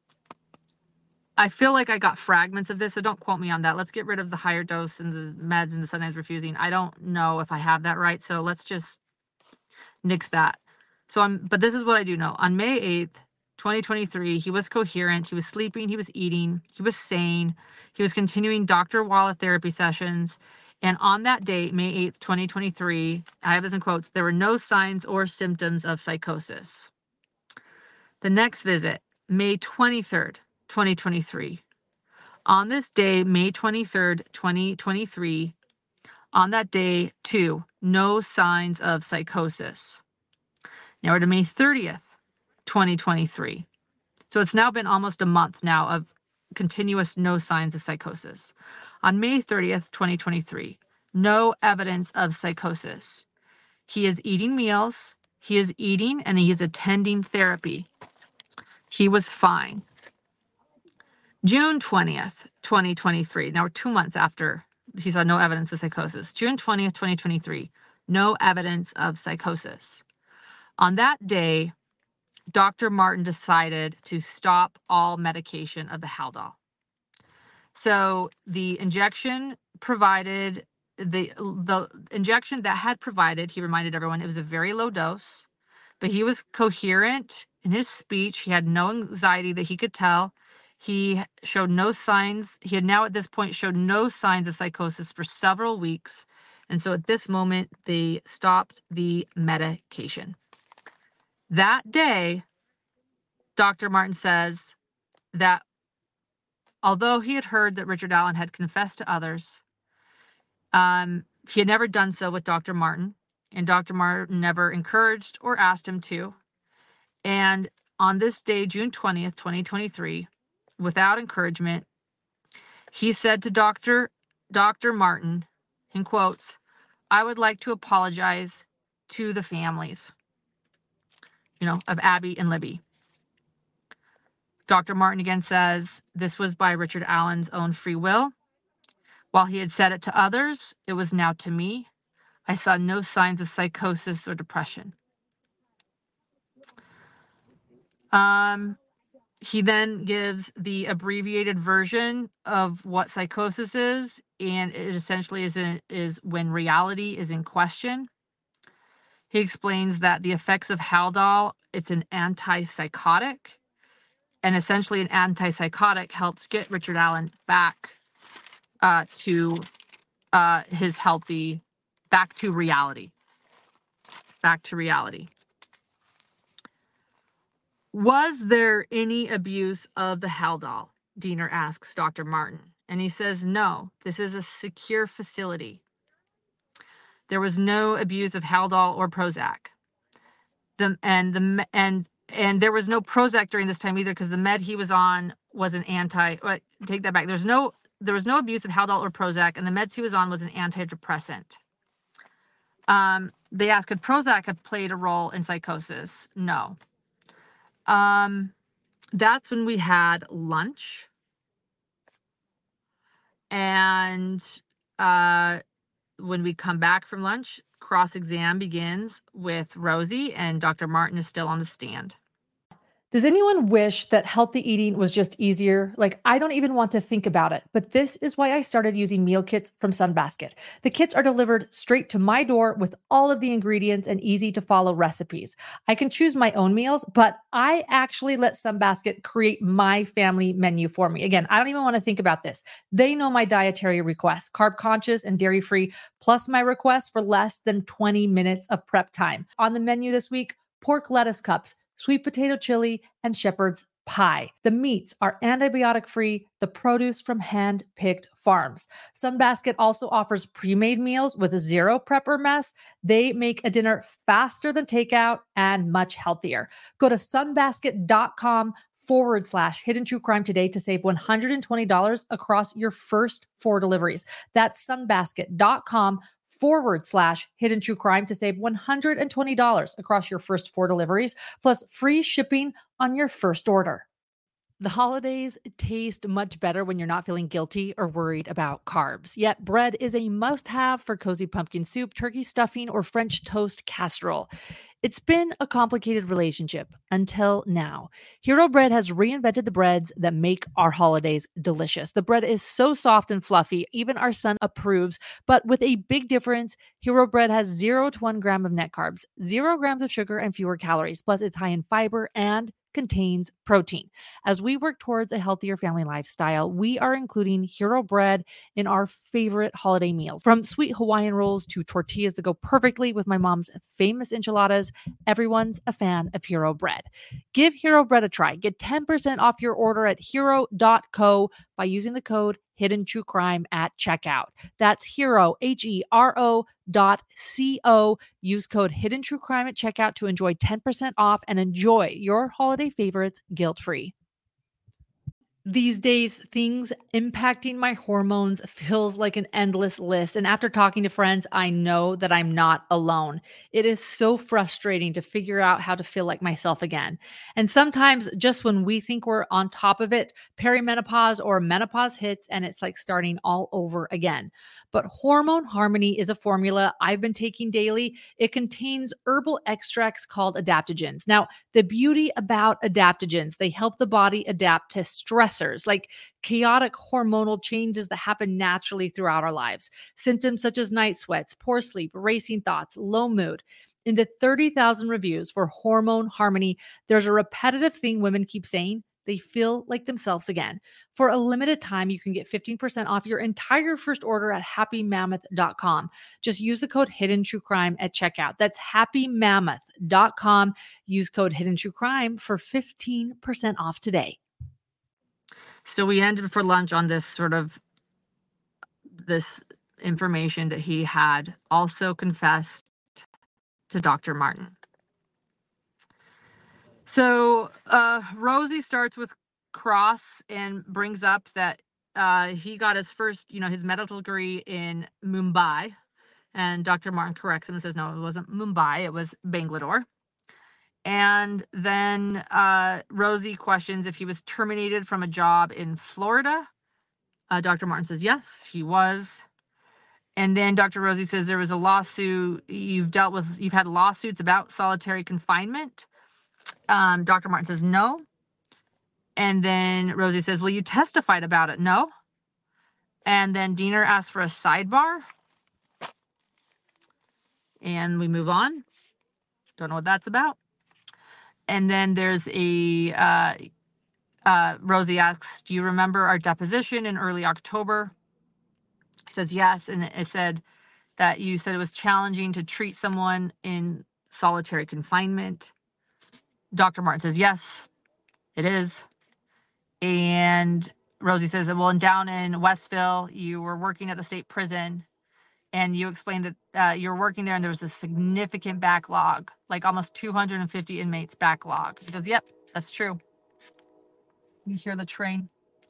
I feel like I got fragments of this, so don't quote me on that. Let's get rid of the higher dose and the meds and the sometimes refusing. I don't know if I have that right, so let's just nix that. But this is what I do know. On May 8th, 2023, he was coherent, he was sleeping, he was eating, he was sane, he was continuing Dr. Walla therapy sessions. And on that date, May 8th, 2023, I have this in quotes, there were no signs or symptoms of psychosis. The next visit, May 23rd, 2023. On this day, May 23rd, 2023, on that day, too, no signs of psychosis. Now we're to May 30th, 2023. So it's now been almost a month now of continuous no signs of psychosis. On May 30th, 2023, no evidence of psychosis. He is eating meals, he is eating, and he is attending therapy. He was fine. June 20th, 2023. Now we're 2 months after he saw no evidence of psychosis. June 20th, 2023. No evidence of psychosis. On that day, Dr. Martin decided to stop all medication of the Haldol. So the injection provided, the injection that had provided, he reminded everyone, it was a very low dose, but he was coherent in his speech. He had no anxiety that he could tell. He showed no signs. He had now at this point showed no signs of psychosis for several weeks. And so at this moment, they stopped the medication. That day, Dr. Martin says that although he had heard that Richard Allen had confessed to others, he had never done so with Dr. Martin, and Dr. Martin never encouraged or asked him to. And on this day, June 20th, 2023, without encouragement, he said to Dr. Martin, in quotes, "I would like to apologize to the families, of Abby and Libby." Dr. Martin again says this was by Richard Allen's own free will. While he had said it to others, it was now to me. I saw no signs of psychosis or depression. He then gives the abbreviated version of what psychosis is, and it essentially is when reality is in question. He explains that the effects of Haldol it's an antipsychotic. And essentially an antipsychotic helps get Richard Allen back to his healthy, back to reality. Back to reality. Was there any abuse of the Haldol? Diener asks Dr. Martin. And he says, no, this is a secure facility. There was no abuse of Haldol or Prozac. And there was no Prozac during this time either, because the med he was on was an take that back. There was no abuse of Haldol or Prozac, and the meds he was on was an antidepressant. They asked, could Prozac have played a role in psychosis? No. That's when we had lunch. And when we come back from lunch, cross-exam begins with Rosie, and Dr. Martin is still on the stand. Does anyone wish that healthy eating was just easier? Like, I don't even want to think about it, but this is why I started using meal kits from Sunbasket. The kits are delivered straight to my door with all of the ingredients and easy to follow recipes. I can choose my own meals, but I actually let Sunbasket create my family menu for me. Again, I don't even want to think about this. They know my dietary requests, carb conscious and dairy free, plus my requests for less than 20 minutes of prep time. On the menu this week, pork lettuce cups, sweet potato chili, and shepherd's pie. The meats are antibiotic-free, the produce from hand-picked farms. Sunbasket also offers pre-made meals with zero prep or mess. They make a dinner faster than takeout and much healthier. Go to sunbasket.com/Hidden True Crime today to save $120 across your first 4 deliveries. That's sunbasket.com/Hidden True Crime to save $120 across your first 4 deliveries, plus free shipping on your first order. The holidays taste much better when you're not feeling guilty or worried about carbs. Yet bread is a must-have for cozy pumpkin soup, turkey stuffing, or French toast casserole. It's been a complicated relationship until now. Hero Bread has reinvented the breads that make our holidays delicious. The bread is so soft and fluffy, even our son approves, but with a big difference. Hero Bread has 0 to 1 gram of net carbs, 0 grams of sugar, and fewer calories. Plus, it's high in fiber and contains protein. As we work towards a healthier family lifestyle, we are including Hero Bread in our favorite holiday meals. From sweet Hawaiian rolls to tortillas that go perfectly with my mom's famous enchiladas, everyone's a fan of Hero Bread. Give Hero Bread a try. Get 10% off your order at hero.co by using the code Hidden True Crime at checkout. That's Hero, HERO.co. Use code Hidden True Crime at checkout to enjoy 10% off and enjoy your holiday favorites guilt-free. These days, things impacting my hormones feels like an endless list. And after talking to friends, I know that I'm not alone. It is so frustrating to figure out how to feel like myself again. And sometimes just when we think we're on top of it, perimenopause or menopause hits and it's like starting all over again. But Hormone Harmony is a formula I've been taking daily. It contains herbal extracts called adaptogens. Now, the beauty about adaptogens, they help the body adapt to stressors like chaotic hormonal changes that happen naturally throughout our lives. Symptoms such as night sweats, poor sleep, racing thoughts, low mood. In the 30,000 reviews for Hormone Harmony, there's a repetitive thing women keep saying. They feel like themselves again. For a limited time, you can get 15% off your entire first order at happymammoth.com. Just use the code Hidden True Crime at checkout. That's happymammoth.com. Use code Hidden True Crime for 15% off today. So we ended for lunch on this information that he had also confessed to Dr. Martin. So Rosie starts with cross and brings up that he got his first, his medical degree in Mumbai. And Dr. Martin corrects him and says, no, it wasn't Mumbai, it was Bangalore. And then Rosie questions if he was terminated from a job in Florida. Dr. Martin says, yes, he was. And then Dr. Rosie says there was a lawsuit you've had lawsuits about solitary confinement. Dr. Martin says, no. And then Rosie says, well, you testified about it. No. And then Diener asks for a sidebar. And we move on. Don't know what that's about. And then there's Rosie asks, do you remember our deposition in early October? He says yes. And it said that you said it was challenging to treat someone in solitary confinement. Dr. Martin says, yes, it is. And Rosie says, well, and down in Westville, you were working at the state prison, and you explained that you were working there and there was a significant backlog, like almost 250 inmates backlog. He goes, yep, that's true. You hear the train.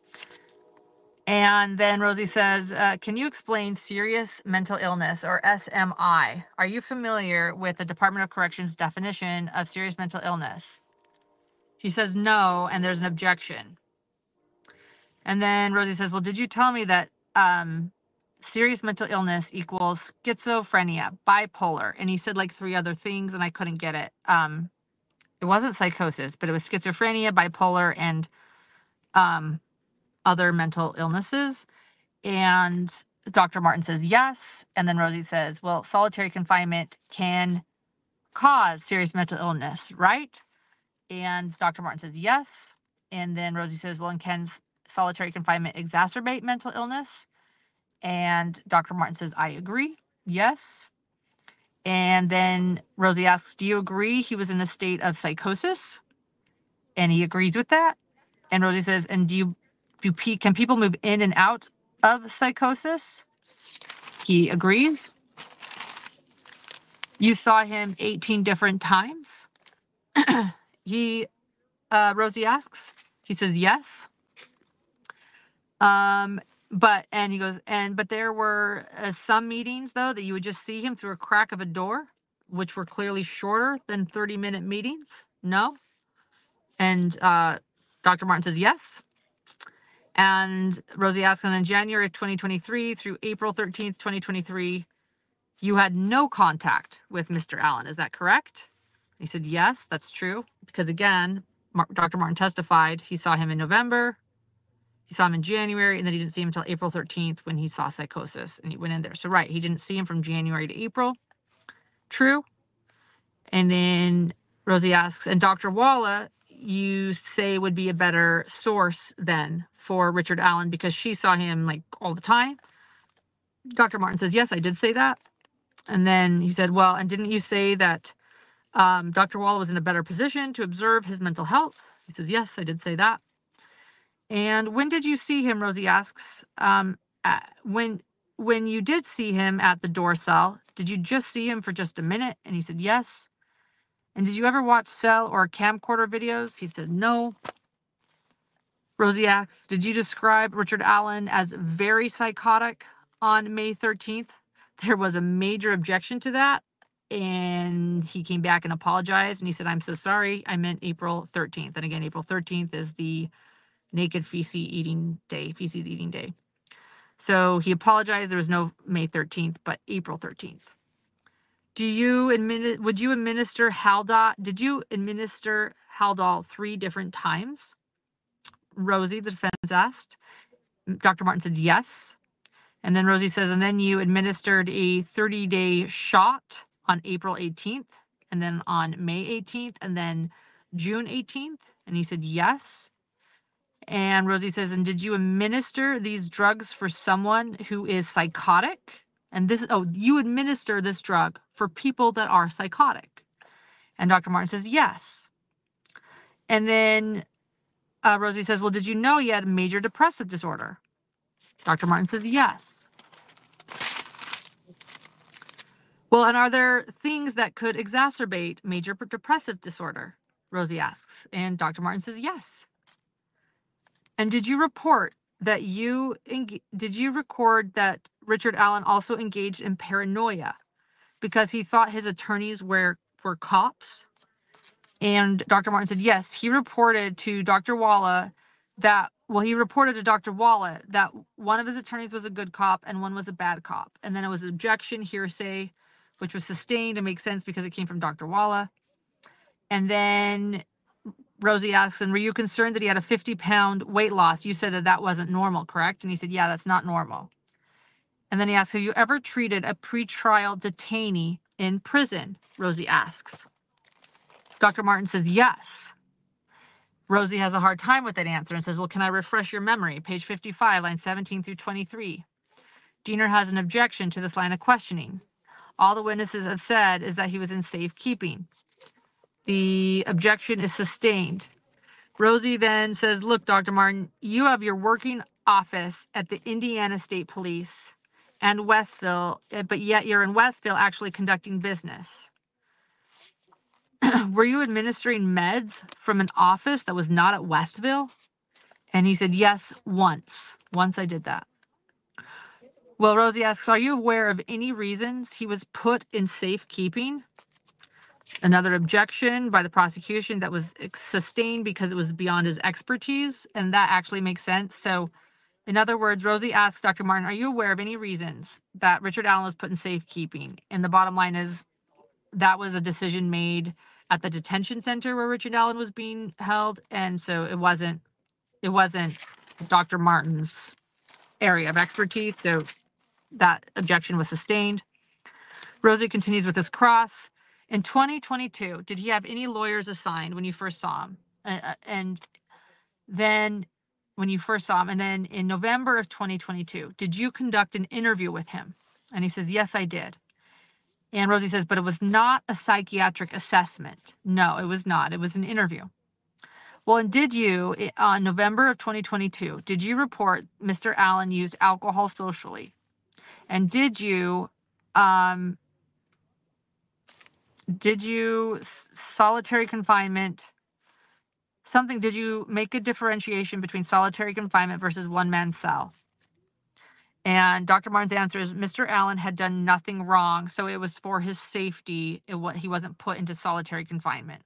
And then Rosie says, can you explain serious mental illness, or SMI? Are you familiar with the Department of Corrections definition of serious mental illness? He says no, and there's an objection. And then Rosie says, well, did you tell me that serious mental illness equals schizophrenia, bipolar? And he said like 3 other things, and I couldn't get it. It wasn't psychosis, but it was schizophrenia, bipolar, and other mental illnesses. And Dr. Martin says yes. And then Rosie says, well, solitary confinement can cause serious mental illness, right? And Dr. Martin says yes. And then Rosie says, well, and can solitary confinement exacerbate mental illness? And Dr. Martin says, I agree. Yes. And then Rosie asks, do you agree he was in a state of psychosis? And he agrees with that. And Rosie says, and can people move in and out of psychosis? He agrees. You saw him 18 different times? Rosie asks. He says yes. But there were some meetings though that you would just see him through a crack of a door, which were clearly shorter than 30-minute meetings. No. And Dr. Martin says yes. And Rosie asks, and in January of 2023 through April 13th, 2023, you had no contact with Mr. Allen. Is that correct? He said, yes, that's true. Because again, Dr. Martin testified he saw him in November, he saw him in January, and then he didn't see him until April 13th when he saw psychosis and he went in there. So right, he didn't see him from January to April. True. And then Rosie asks, and Dr. Walla, you say would be a better source then for Richard Allen because she saw him like all the time. Dr. Martin says, yes, I did say that. And then he said, well, and didn't you say that Dr. Walla was in a better position to observe his mental health? He says, yes, I did say that. And when did you see him? Rosie asks. When you did see him at the door cell, did you just see him for just a minute? And he said, yes. And did you ever watch cell or camcorder videos? He said, no. Rosie asks, did you describe Richard Allen as very psychotic on May 13th? There was a major objection to that. And he came back and apologized. And he said, I'm so sorry. I meant April 13th. And again, April 13th is the naked feces eating day. So he apologized. There was no May 13th, but April 13th. Would you administer Haldol? Did you administer Haldol 3 different times? Rosie, the defense asked. Dr. Martin said yes. And then Rosie says, and then you administered a 30-day shot on April 18th, and then on May 18th, and then June 18th. And he said yes. And Rosie says, and did you administer these drugs for someone who is psychotic? And you administer this drug for people that are psychotic. And Dr. Martin says, yes. And then Rosie says, well, did you know he had a major depressive disorder? Dr. Martin says, yes. Well, and are there things that could exacerbate major depressive disorder? Rosie asks. And Dr. Martin says, yes. And did you record that Richard Allen also engaged in paranoia because he thought his attorneys were cops? And Dr. Martin said, yes, he reported to Dr. Walla that one of his attorneys was a good cop and one was a bad cop. And then it was an objection, hearsay, which was sustained and makes sense because it came from Dr. Walla. And then Rosie asks, and were you concerned that he had a 50-pound weight loss? You said that wasn't normal, correct? And he said, yeah, that's not normal. And then he asks, have you ever treated a pretrial detainee in prison? Rosie asks. Dr. Martin says yes. Rosie has a hard time with that answer and says, well, can I refresh your memory? Page 55, line 17 through 23. Diener has an objection to this line of questioning. All the witnesses have said is that he was in safekeeping. The objection is sustained. Rosie then says, look, Dr. Martin, you have your working office at the Indiana State Police and Westville, but yet you're in Westville actually conducting business. Were you administering meds from an office that was not at Westville? And he said, yes, once. Once I did that. Well, Rosie asks, are you aware of any reasons he was put in safekeeping? Another objection by the prosecution that was sustained because it was beyond his expertise, and that actually makes sense. So, in other words, Rosie asks Dr. Martin, are you aware of any reasons that Richard Allen was put in safekeeping? And the bottom line is that was a decision made at the detention center where Richard Allen was being held, and so it wasn't Dr. Martin's area of expertise, so that objection was sustained. Rosie continues with his cross. In 2022, did he have any lawyers assigned when you first saw him? And then when you first saw him, and then in November of 2022, did you conduct an interview with him? And he says, yes, I did. And Rosie says, but it was not a psychiatric assessment. No, it was not. It was an interview. Well, and did you, on November of 2022, did you report Mr. Allen used alcohol socially? And did you solitary confinement, did you make a differentiation between solitary confinement versus one-man cell? And Dr. Martin's answer is Mr. Allen had done nothing wrong, so it was for his safety. He wasn't put into solitary confinement.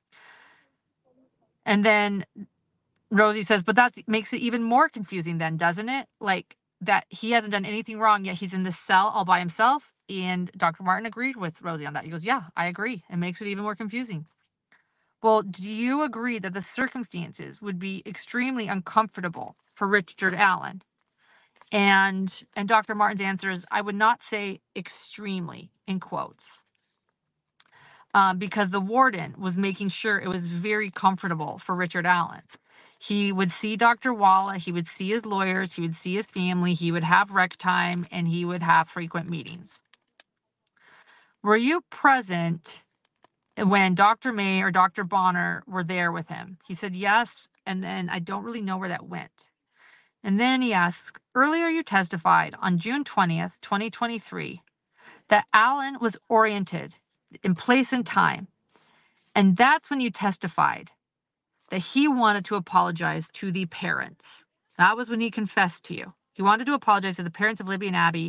And then Rosie says, but that makes it even more confusing then, doesn't it? Like that he hasn't done anything wrong, yet he's in this cell all by himself. And Dr. Martin agreed with Rosie on that. He goes, yeah, I agree. It makes it even more confusing. Well, do you agree that the circumstances would be extremely uncomfortable for Richard Allen? And Dr. Martin's answer is, I would not say extremely, in quotes, because the warden was making sure it was very comfortable for Richard Allen. He would see Dr. Walla, he would see his lawyers, he would see his family, he would have rec time, and he would have frequent meetings. Were you present when Dr. May or Dr. Bonner were there with him? He said yes, and then I don't really know where that went. And then he asks, earlier you testified on June 20th, 2023, that Allen was oriented in place and time. And that's when you testified that he wanted to apologize to the parents. That was when he confessed to you. He wanted to apologize to the parents of Libby and Abby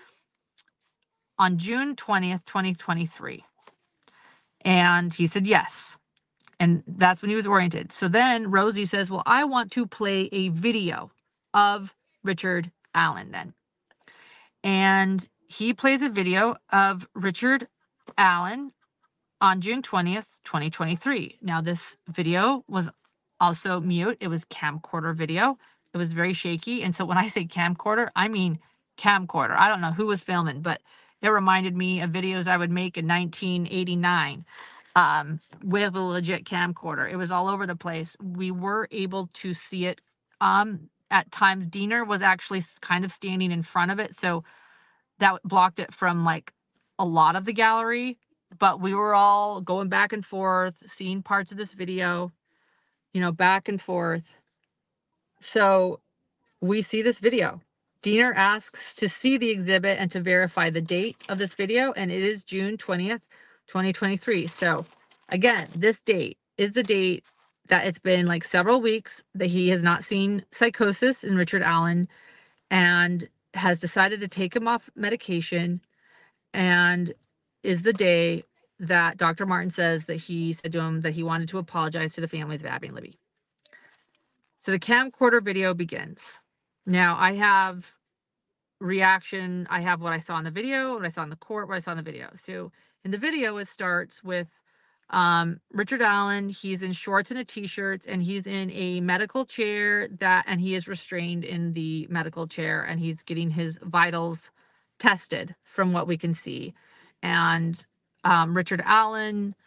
on June 20th, 2023. And he said yes. And that's when he was oriented. So then Rosie says, well, I want to play a video of Richard Allen then. And he plays a video of Richard Allen on June 20th, 2023. Now, this video was also mute. It was camcorder video. It was very shaky. And so when I say camcorder, I mean camcorder. I don't know who was filming, but it reminded me of videos I would make in 1989 with a legit camcorder. It was all over the place. We were able to see it. At times, Diener was actually kind of standing in front of it, so that blocked it from like a lot of the gallery. But we were all going back and forth, seeing parts of this video, back and forth. So we see this video. Diener asks to see the exhibit and to verify the date of this video, and it is June 20th, 2023. So again, this date is the date that it's been like several weeks that he has not seen psychosis in Richard Allen and has decided to take him off medication, and is the day that Dr. Martin says that he said to him that he wanted to apologize to the families of Abby and Libby. So the camcorder video begins. Now I have reaction. I have what I saw in the video, what I saw in the court, what I saw in the video. So in the video, it starts with Richard Allen. He's in shorts and a t-shirt, and he's in a medical chair and he is restrained in the medical chair, and he's getting his vitals tested from what we can see. And Richard Allen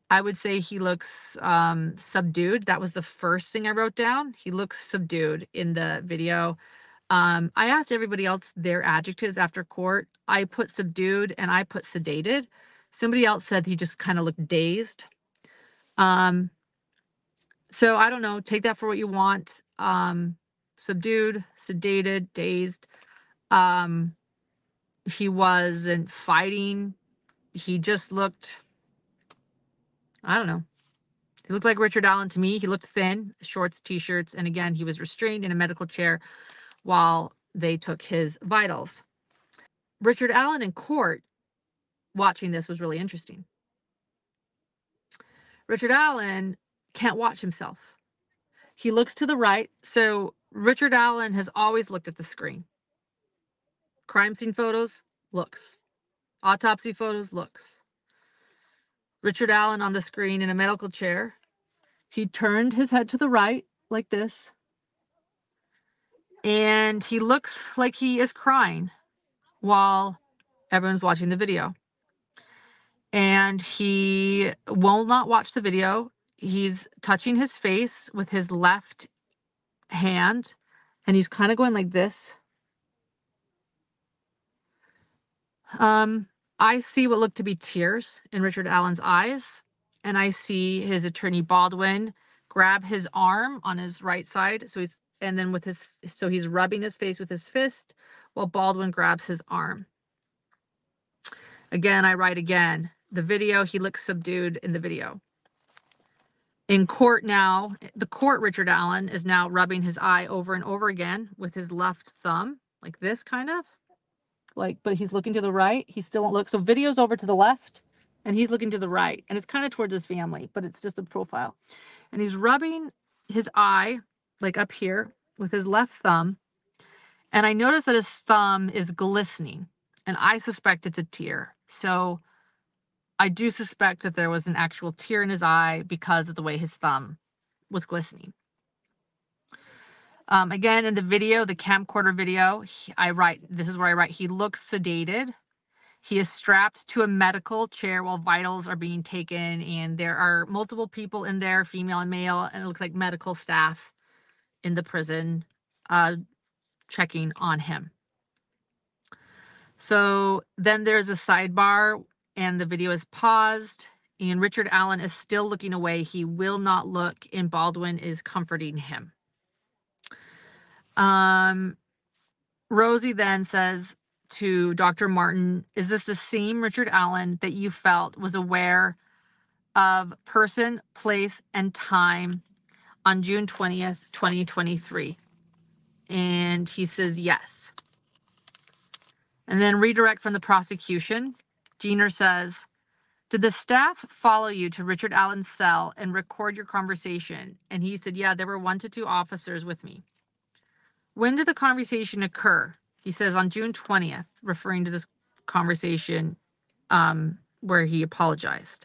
I would say he looks subdued. That was the first thing I wrote down. He looks subdued in the video. I asked everybody else their adjectives after court. I put subdued and I put sedated. Somebody else said he just kind of looked dazed. So I don't know. Take that for what you want. Subdued, sedated, dazed. He wasn't fighting. He just looked, I don't know. He looked like Richard Allen to me. He looked thin, shorts, t-shirts. And again, he was restrained in a medical chair while they took his vitals. Richard Allen in court watching this was really interesting. Richard Allen can't watch himself. He looks to the right. So Richard Allen has always looked at the screen. Crime scene photos, looks. Autopsy photos, looks. Richard Allen on the screen in a medical chair. He turned his head to the right like this. And he looks like he is crying while everyone's watching the video. And he will not watch the video. He's touching his face with his left hand, and he's kind of going like this. I see what looked to be tears in Richard Allen's eyes, and I see his attorney Baldwin grab his arm on his right side. So he's rubbing his face with his fist while Baldwin grabs his arm. Again, I write again. The video, he looks subdued in the video. In court now, the court, Richard Allen is now rubbing his eye over and over again with his left thumb, like this kind of. But he's looking to the right. He still won't look. So video's over to the left and he's looking to the right. And it's kind of towards his family, but it's just a profile. And he's rubbing his eye, like up here, with his left thumb. And I notice that his thumb is glistening. And I suspect it's a tear. So I do suspect that there was an actual tear in his eye because of the way his thumb was glistening. Again, in the video, the camcorder video, this is where I write, he looks sedated. He is strapped to a medical chair while vitals are being taken, and there are multiple people in there, female and male, and it looks like medical staff in the prison checking on him. So then there's a sidebar, and the video is paused, and Richard Allen is still looking away. He will not look, and Baldwin is comforting him. Rosie then says to Dr. Martin, is this the same Richard Allen that you felt was aware of person, place, and time on June 20th, 2023? And he says yes. And then redirect from the prosecution. Diener says, did the staff follow you to Richard Allen's cell and record your conversation? And he said, yeah, there were 1 to 2 officers with me. When did the conversation occur? He says on June 20th, referring to this conversation where he apologized.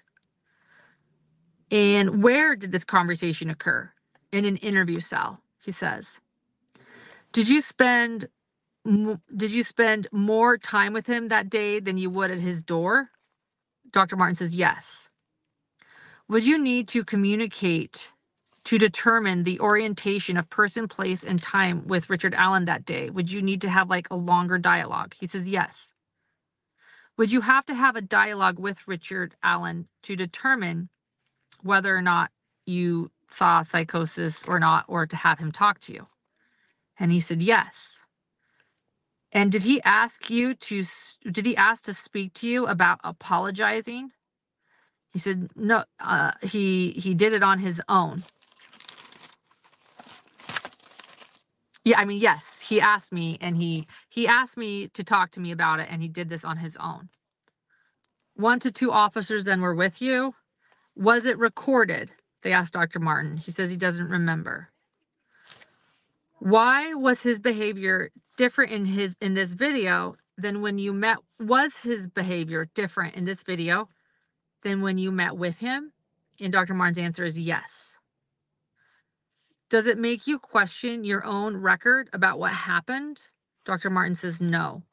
And where did this conversation occur? In an interview cell, he says. Did you spend more time with him that day than you would at his door? Dr. Martin says yes. Would you need to communicate to determine the orientation of person, place, and time with Richard Allen that day? Would you need to have like a longer dialogue? He says yes. Would you have to have a dialogue with Richard Allen to determine whether or not you saw psychosis or not, or to have him talk to you? And he said yes. And did he ask to speak to you about apologizing? He said no. He did it on his own. Yeah, I mean, yes, he asked me, and he asked me to talk to me about it, and he did this on his own. 1 to 2 officers then were with you. Was it recorded? They asked Dr. Martin. He says he doesn't remember. Why was his behavior different in this video than when you met? Was his behavior different in this video than when you met with him? And Dr. Martin's answer is yes. Does it make you question your own record about what happened? Dr. Martin says no.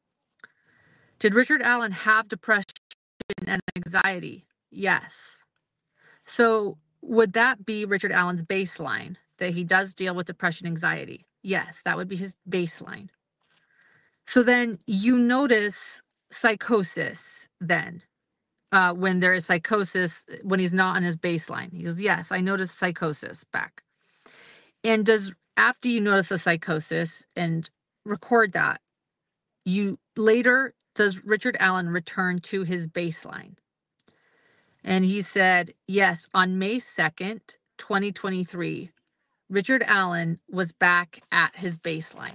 Did Richard Allen have depression and anxiety? Yes. So would that be Richard Allen's baseline, that he does deal with depression, anxiety? Yes, that would be his baseline. So then you notice psychosis then, when there is psychosis, when he's not on his baseline. He goes, yes, I noticed psychosis back. And after you notice the psychosis and record that, does Richard Allen return to his baseline? And he said, yes, on May 2nd, 2023, Richard Allen was back at his baseline.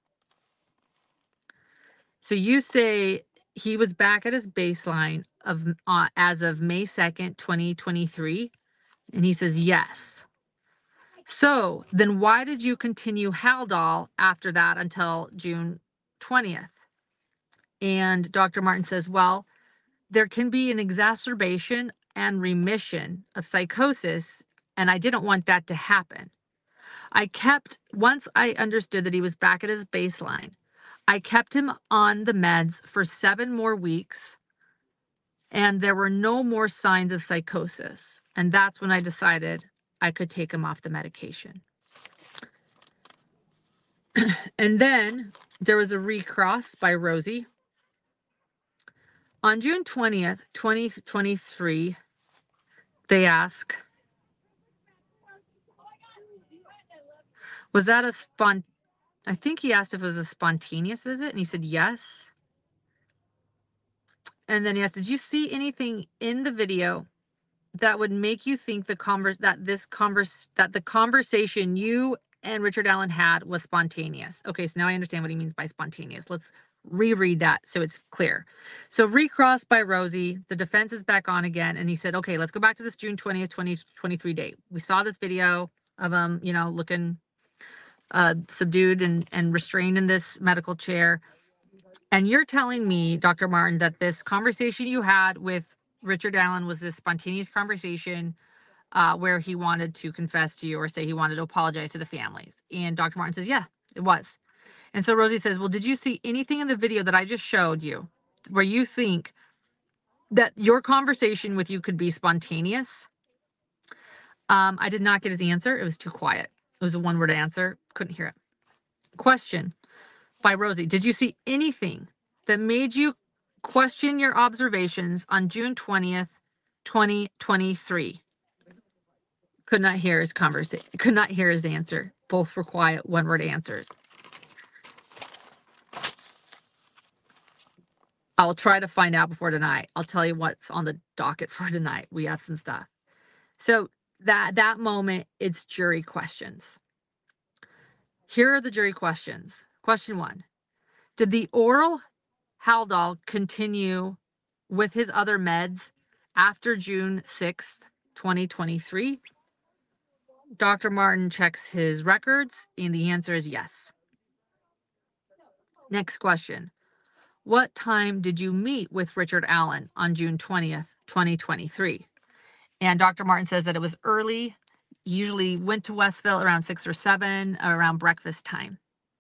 So you say he was back at his baseline as of May 2nd, 2023. And he says, yes. So then why did you continue Haldol after that until June 20th? And Dr. Martin says, well, there can be an exacerbation and remission of psychosis, and I didn't want that to happen. Once I understood that he was back at his baseline, I kept him on the meds for 7 more weeks, and there were no more signs of psychosis. And that's when I decided I could take him off the medication. And then there was a recross by Rosie. On June 20th, 2023, they ask, was that I think he asked if it was a spontaneous visit, and he said yes. And then he asked, did you see anything in the video that would make you think the conversation you and Richard Allen had was spontaneous? Okay, so now I understand what he means by spontaneous. Let's reread that so it's clear. So recrossed by Rosie, the defense is back on again, and he said, okay, let's go back to this June 20th, 2023 date. We saw this video of him, looking subdued and restrained in this medical chair. And you're telling me, Dr. Martin, that this conversation you had with Richard Allen was this spontaneous conversation where he wanted to confess to you or say he wanted to apologize to the families. And Dr. Martin says, yeah, it was. And so Rosie says, well, did you see anything in the video that I just showed you where you think that your conversation with you could be spontaneous? I did not get his answer. It was too quiet. It was a one-word answer. Couldn't hear it. Question by Rosie. Did you see anything that made you question your observations on June 20th, 2023? Could not hear his conversation. Could not hear his answer. Both were quiet, one-word answers. I'll try to find out before tonight. I'll tell you what's on the docket for tonight. We have some stuff. So that moment, it's jury questions. Here are the jury questions. Question 1. Did the oral Haldol continue with his other meds after June 6th, 2023? Dr. Martin checks his records, and the answer is yes. Next question. What time did you meet with Richard Allen on June 20th, 2023? And Dr. Martin says that it was early. He usually went to Westville around 6 or 7, around breakfast time.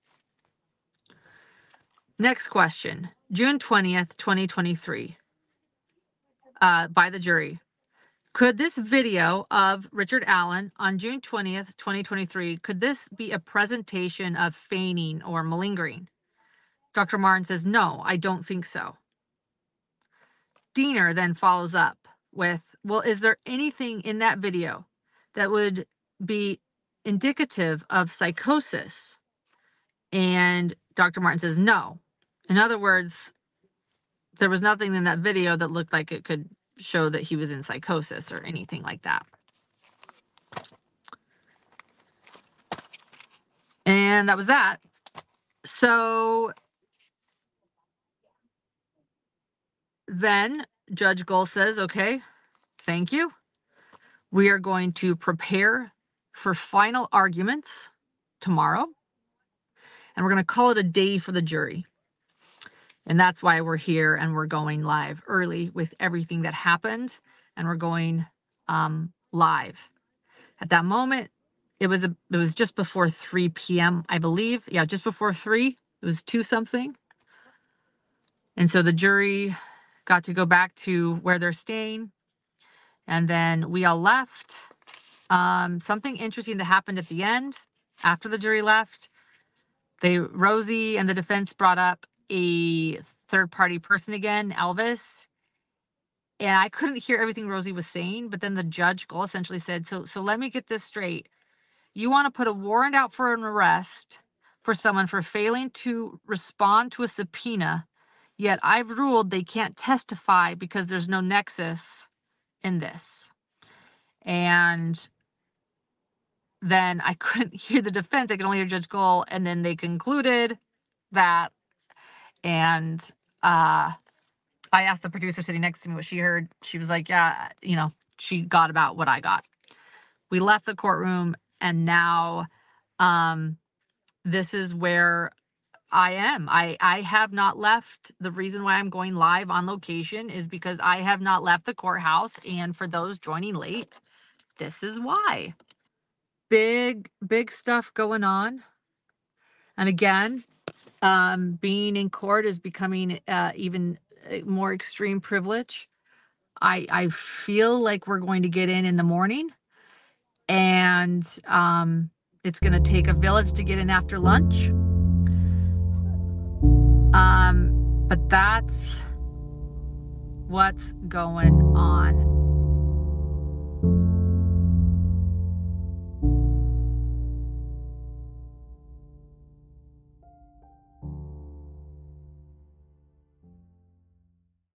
Next question. June 20th, 2023, by the jury. Could this video of Richard Allen on June 20th, 2023, could this be a presentation of feigning or malingering? Dr. Martin says, no, I don't think so. Diener then follows up with, well, is there anything in that video that would be indicative of psychosis? And Dr. Martin says, no. In other words, there was nothing in that video that looked like it could show that he was in psychosis or anything like that. And that was that. So then Judge Gold says, okay, thank you. We are going to prepare for final arguments tomorrow. And we're going to call it a day for the jury. And that's why we're here and we're going live early with everything that happened. And we're going live. At that moment, it was just before 3 p.m., I believe. Yeah, just before 3. It was 2 something. And so the jury got to go back to where they're staying. And then we all left. Something interesting that happened at the end, after the jury left, Rosie and the defense brought up a third-party person again, Elvis. And I couldn't hear everything Rosie was saying, but then the judge essentially said, so let me get this straight. You want to put a warrant out for an arrest for someone for failing to respond to a subpoena, yet I've ruled they can't testify because there's no nexus in this. And then I couldn't hear the defense. I could only hear Judge Gohl. And then they concluded that. And I asked the producer sitting next to me what she heard. She was like, yeah, she got about what I got. We left the courtroom, and now this is where I am. I have not left. The reason why I'm going live on location is because I have not left the courthouse. And for those joining late, this is why. Big stuff going on. And again, being in court is becoming even more extreme privilege. I feel like we're going to get in the morning, and it's going to take a village to get in after lunch. But that's what's going on